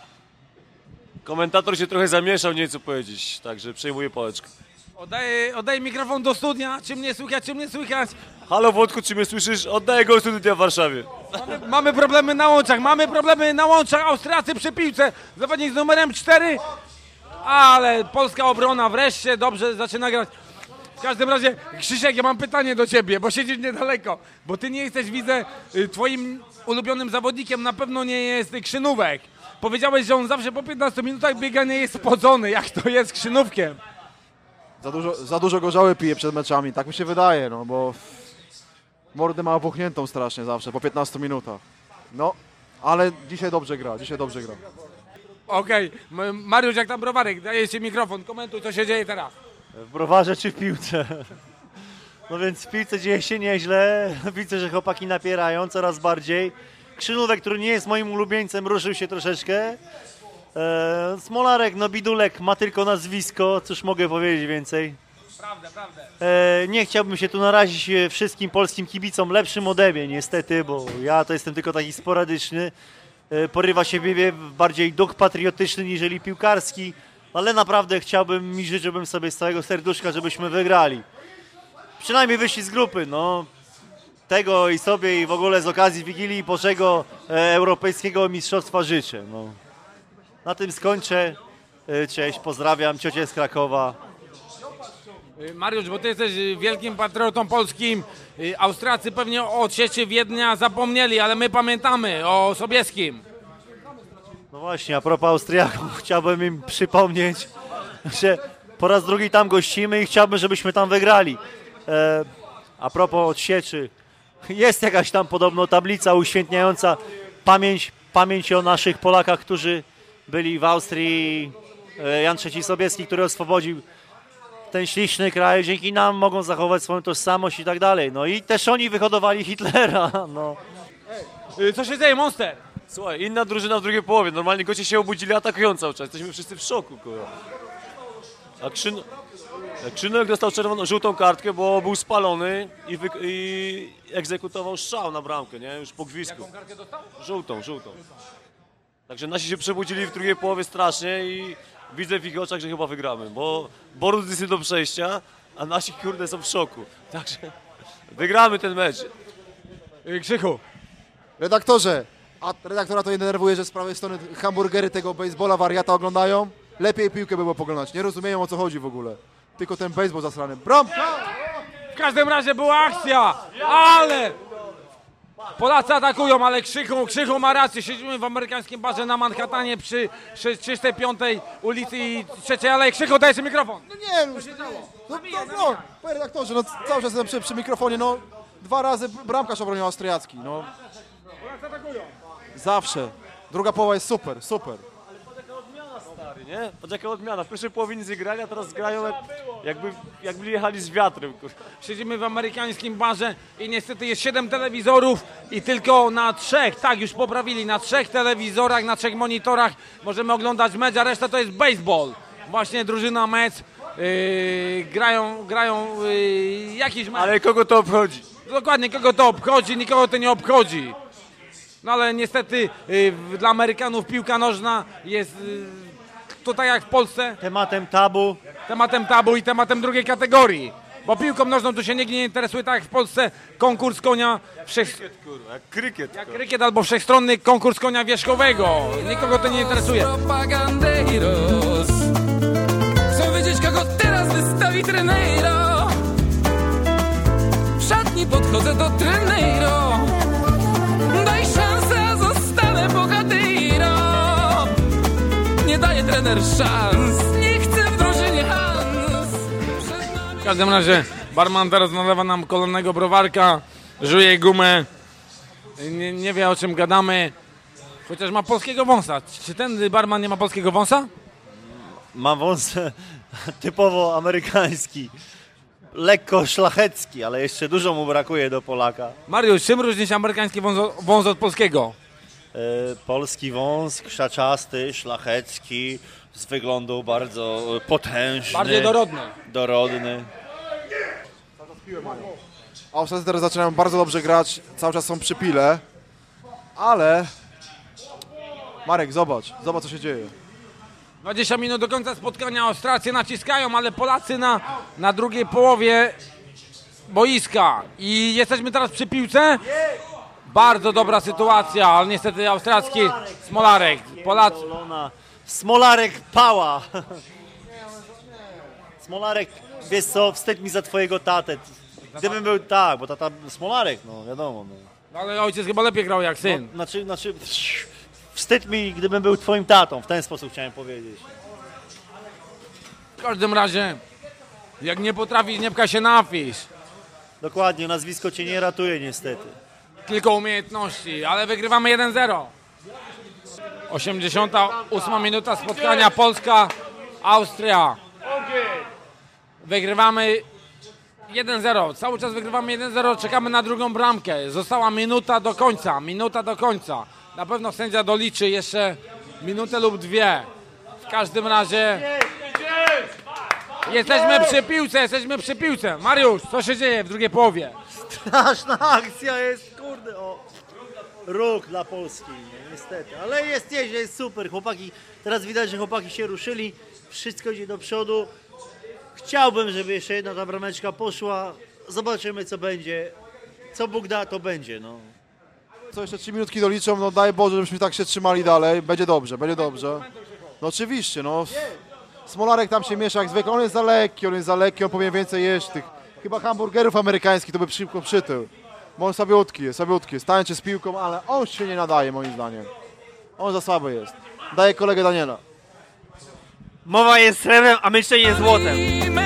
Komentator się trochę zamieszał, nie wiem co powiedzieć, także przejmuję pałeczkę. Oddaję, oddaję mikrofon do studnia, czy mnie słychać, czy mnie słychać. Halo Włodku, czy mnie słyszysz? Oddaję go do studia w Warszawie. Mamy, mamy problemy na łączach, mamy problemy na łączach, Austriacy przy piłce, zawodnik z numerem cztery, ale polska obrona wreszcie dobrze zaczyna grać. W każdym razie, Krzysiek, ja mam pytanie do ciebie, bo siedzisz niedaleko, bo ty nie jesteś, widzę, y, twoim ulubionym zawodnikiem na pewno nie jest Krzynówek. Powiedziałeś, że on zawsze po piętnastu minutach biegania jest spodzony, jak to jest z Krzynówkiem? Za dużo, za dużo gorzały pije przed meczami, tak mi się wydaje, no bo mordę ma opuchniętą strasznie zawsze, po piętnastu minutach. No, ale dzisiaj dobrze gra, dzisiaj dobrze gra. Okej, M- Mariusz, jak tam browarek, daję ci mikrofon, komentuj, co się dzieje teraz. W browarze czy w piłce? No więc w piłce dzieje się nieźle. Widzę, że chłopaki napierają coraz bardziej. Krzynówek, który nie jest moim ulubieńcem, ruszył się troszeczkę. Eee, Smolarek, no bidulek, ma tylko nazwisko, cóż mogę powiedzieć więcej. Prawda, prawda. Eee, nie chciałbym się tu narazić e, wszystkim polskim kibicom lepszym ode mnie, niestety, bo ja to jestem tylko taki sporadyczny. E, porywa się w mnie bardziej duch patriotyczny niżeli piłkarski, ale naprawdę chciałbym i życzyłbym sobie z całego serduszka, żebyśmy wygrali. Przynajmniej wyszli z grupy, no. Tego i sobie i w ogóle z okazji Wigilii Bożego e, Europejskiego Mistrzostwa życzę. No. Na tym skończę. E, cześć, pozdrawiam ciocię z Krakowa. Mariusz, bo ty jesteś wielkim patriotą polskim. Austriacy pewnie o odsieczy Wiednia zapomnieli, ale my pamiętamy o Sobieskim. No właśnie, a propos Austriaków, chciałbym im przypomnieć, że po raz drugi tam gościmy i chciałbym, żebyśmy tam wygrali. E, a propos odsieczy, jest jakaś tam podobno tablica uświętniająca pamięć, pamięć o naszych Polakach, którzy byli w Austrii. E, Jan trzeci Sobieski, który oswobodził ten śliczny kraj, dzięki nam mogą zachować swoją tożsamość i tak dalej. No i też oni wyhodowali Hitlera. No. Co się dzieje, Monster? Słuchaj, inna drużyna w drugiej połowie. Normalnie goście się obudzili, atakują cały czas. Jesteśmy wszyscy w szoku, kurwa. A Krzyn... a Krzynek dostał czerwoną, żółtą kartkę, bo był spalony i, wy... i egzekutował strzał na bramkę, nie? Już po gwizdku. Jaką kartkę dostał? Żółtą, żółtą. Także nasi się przebudzili w drugiej połowie strasznie i widzę w ich oczach, że chyba wygramy, bo Borus jest nie do przejścia, a nasi kurde są w szoku. Także wygramy ten mecz. Krzychu. Redaktorze, a redaktora to nie denerwuje, że z prawej strony hamburgery tego baseballa wariata oglądają? Lepiej piłkę by było poglądać. Nie rozumieją, o co chodzi w ogóle. Tylko ten baseball zasrany. Bramka! W każdym razie była akcja, ale Polacy atakują, ale Krzychu, Krzychu ma rację. Siedzimy w amerykańskim barze na Manhattanie przy trzysta piątej ulicy i trzeciej Alei. Krzychu, dajesz mikrofon. No nie, no, no, no, no panie redaktorze, no cały czas jestem przy, przy mikrofonie, no dwa razy bramkarz obronił austriacki, no. Polacy atakują. Zawsze. Druga połowa jest super, super. Stary, nie? Patrz jaka odmiana. W pierwszej połowie nic nie grali, a teraz grają jak, jakby, jakby jechali z wiatrem. Kur. Siedzimy w amerykańskim barze i niestety jest siedem telewizorów i tylko na trzech, tak już poprawili, na trzech telewizorach, na trzech monitorach możemy oglądać mecz, a reszta to jest baseball. Właśnie drużyna Mets yy, grają, grają yy, jakiś mecz. Ale kogo to obchodzi? Dokładnie, kogo to obchodzi, nikogo to nie obchodzi. No ale niestety yy, dla Amerykanów piłka nożna jest yy, to tak jak w Polsce. Tematem tabu. Tematem tabu i tematem drugiej kategorii. Bo piłką nożną tu się nikt nie interesuje, tak jak w Polsce konkurs konia wszech... Jak krykiet. Jak krykiet albo wszechstronny konkurs konia wierzchowego. Nikogo to nie interesuje. Propagandeiros chcą wiedzieć, kogo teraz wystawi trenero. W szatni podchodzę do trenero. Daj szansę, a zostanę bohatyro. Nie daje trener szans. Nie chcę w drużynie Hans. W każdym razie barman teraz nalewa nam kolejnego browarka, żuje gumę, nie, nie wie o czym gadamy, chociaż ma polskiego wąsa. Czy ten barman nie ma polskiego wąsa? Ma wąs typowo amerykański, lekko szlachecki, ale jeszcze dużo mu brakuje do Polaka. Mariusz, czym różni się amerykański wąs, wąs od polskiego? E, polski wąs, krzaczasty, szlachecki, z wyglądu bardzo potężny. Bardziej dorodny. Dorodny. Austriacy teraz zaczynają bardzo dobrze grać, cały czas są przy pile, ale... Marek, zobacz, zobacz co się dzieje. dwadzieścia minut do końca spotkania, Austriacy naciskają, ale Polacy na, na drugiej połowie boiska. I jesteśmy teraz przy piłce. Bardzo dobra sytuacja, ale niestety austriacki Smolarek. Polacy... Smolarek pała. Smolarek, wiesz co, wstyd mi za twojego tatę. Gdybym był, tak, bo tata Smolarek, no wiadomo. No. Ale ojciec chyba lepiej grał jak syn. No, znaczy, znaczy, wstyd mi, gdybym był twoim tatą, w ten sposób chciałem powiedzieć. W każdym razie, jak nie potrafisz, nie pcha się na afisz. Dokładnie, nazwisko cię nie ratuje niestety. Tylko umiejętności, ale wygrywamy jeden zero. osiemdziesiąta ósma minuta spotkania, Polska, Austria. Wygrywamy jeden zero, cały czas wygrywamy jeden zero, czekamy na drugą bramkę. Została minuta do końca, minuta do końca. Na pewno sędzia doliczy jeszcze minutę lub dwie. W każdym razie jesteśmy przy piłce, jesteśmy przy piłce. Mariusz, co się dzieje w drugiej połowie? Straszna akcja jest, kurde, o. Róg dla Polski, niestety. Ale jest nieźle, jest super. Chłopaki, teraz widać, że chłopaki się ruszyli. Wszystko idzie do przodu. Chciałbym, żeby jeszcze jedna ta brameczka poszła. Zobaczymy, co będzie. Co Bóg da, to będzie, no. Co jeszcze trzy minutki doliczą, no daj Boże, żebyśmy tak się trzymali dalej. Będzie dobrze, będzie dobrze. No oczywiście, no. Smolarek tam się miesza jak zwykle, on jest za lekki, on jest za lekki, on powinien więcej jeść tych, chyba hamburgerów amerykańskich to by szybko przytył. Bo on słabiutki jest, słabiutki jest, tańczy z piłką, ale on się nie nadaje moim zdaniem. On za słaby jest. Daję kolegę Daniela. Mowa jest srebrem, a myślenie złotem.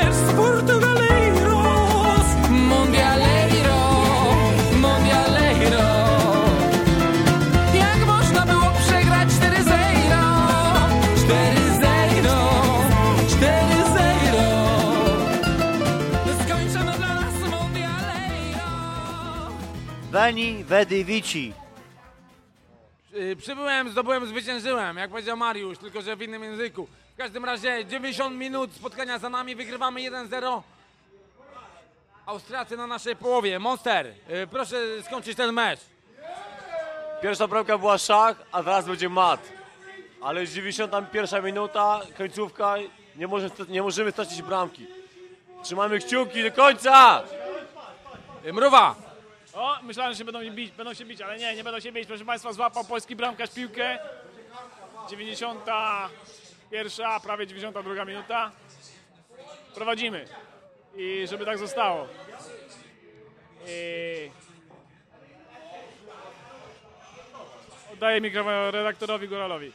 Jak można było przegrać cztery zero? cztery zero, cztery zero. Skończono dla nas Mondialeiro. Veni, vedi, vici. Yy, Przybyłem, zdobyłem, zwyciężyłem, jak powiedział Mariusz, tylko że w innym języku. W każdym razie dziewięćdziesiąt minut spotkania za nami, wygrywamy jeden zero. Austriacy na naszej połowie. Monster, yy, proszę skończyć ten mecz. Pierwsza bramka była szach, a teraz będzie mat. Ale jest dziewięćdziesiąta pierwsza minuta, końcówka, nie, może, nie możemy stracić bramki. Trzymamy kciuki do końca! Yy, Mruwa! O, myślałem, że się będą bić, będą się bić, ale nie, nie będą się bić. Proszę Państwa, złapał polski bramkarz piłkę. dziewięćdziesiąta pierwsza, prawie dziewięćdziesiąta druga minuta. Prowadzimy. I żeby tak zostało. I... Oddaję mikrofon redaktorowi Góralowi.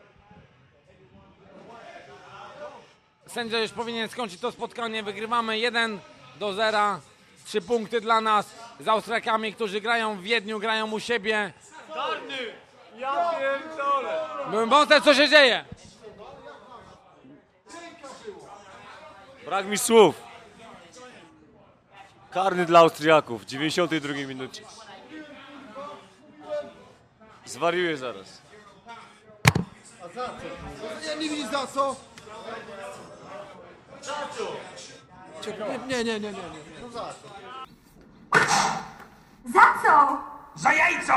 Sędzia już powinien skończyć to spotkanie. Wygrywamy jeden do zera. Trzy punkty dla nas z Austriakami, którzy grają w Wiedniu, grają u siebie. Karny! Ja pierdolę! Monster, co się dzieje? Brak mi słów. Karny dla Austriaków w dziewięćdziesiątej drugiej minucie. Zwariuję zaraz. A za co? Ja nie widzisz za co? Za co? Nie, nie, nie, nie, nie. No za co? Za co? Za jajco!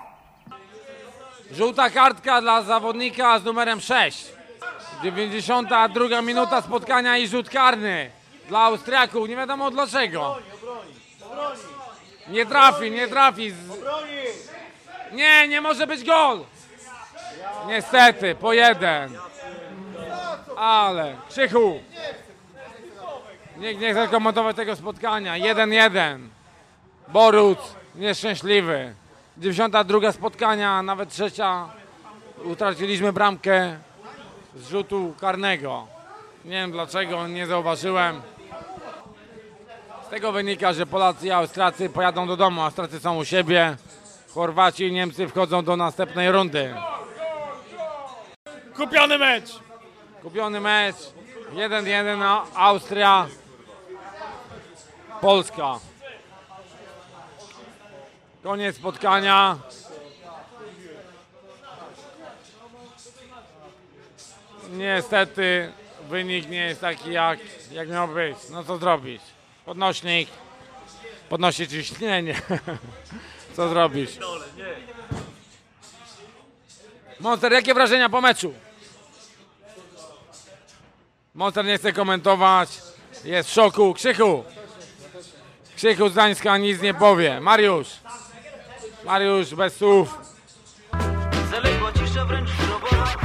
Żółta kartka dla zawodnika z numerem sześć. dziewięćdziesiąta druga minuta spotkania i rzut karny dla Austriaków. Nie wiadomo dlaczego. Nie trafi, nie trafi. Nie, nie może być gol. Niestety, po jeden. Ale, Krzychu. Nikt nie chce komentować tego spotkania. jeden jeden. Boruc, nieszczęśliwy. dziewięćdziesiąta druga spotkania, nawet trzecia. Utraciliśmy bramkę z rzutu karnego. Nie wiem dlaczego, nie zauważyłem. Z tego wynika, że Polacy i Austriacy pojadą do domu. Austriacy są u siebie. Chorwaci i Niemcy wchodzą do następnej rundy. Kupiony mecz. Kupiony mecz. jeden jeden Austria. Polska. Koniec spotkania. Niestety wynik nie jest taki jak, jak miał być. No co zrobić? Podnośnik. Podnosi ciśnienie. Co zrobić? Monster, jakie wrażenia po meczu? Monster nie chce komentować. Jest w szoku. Krzychu. Krzychu z Gdańska nic nie powie. Mariusz. Mariusz bez słów. Zaległa cisza wręcz grobowa.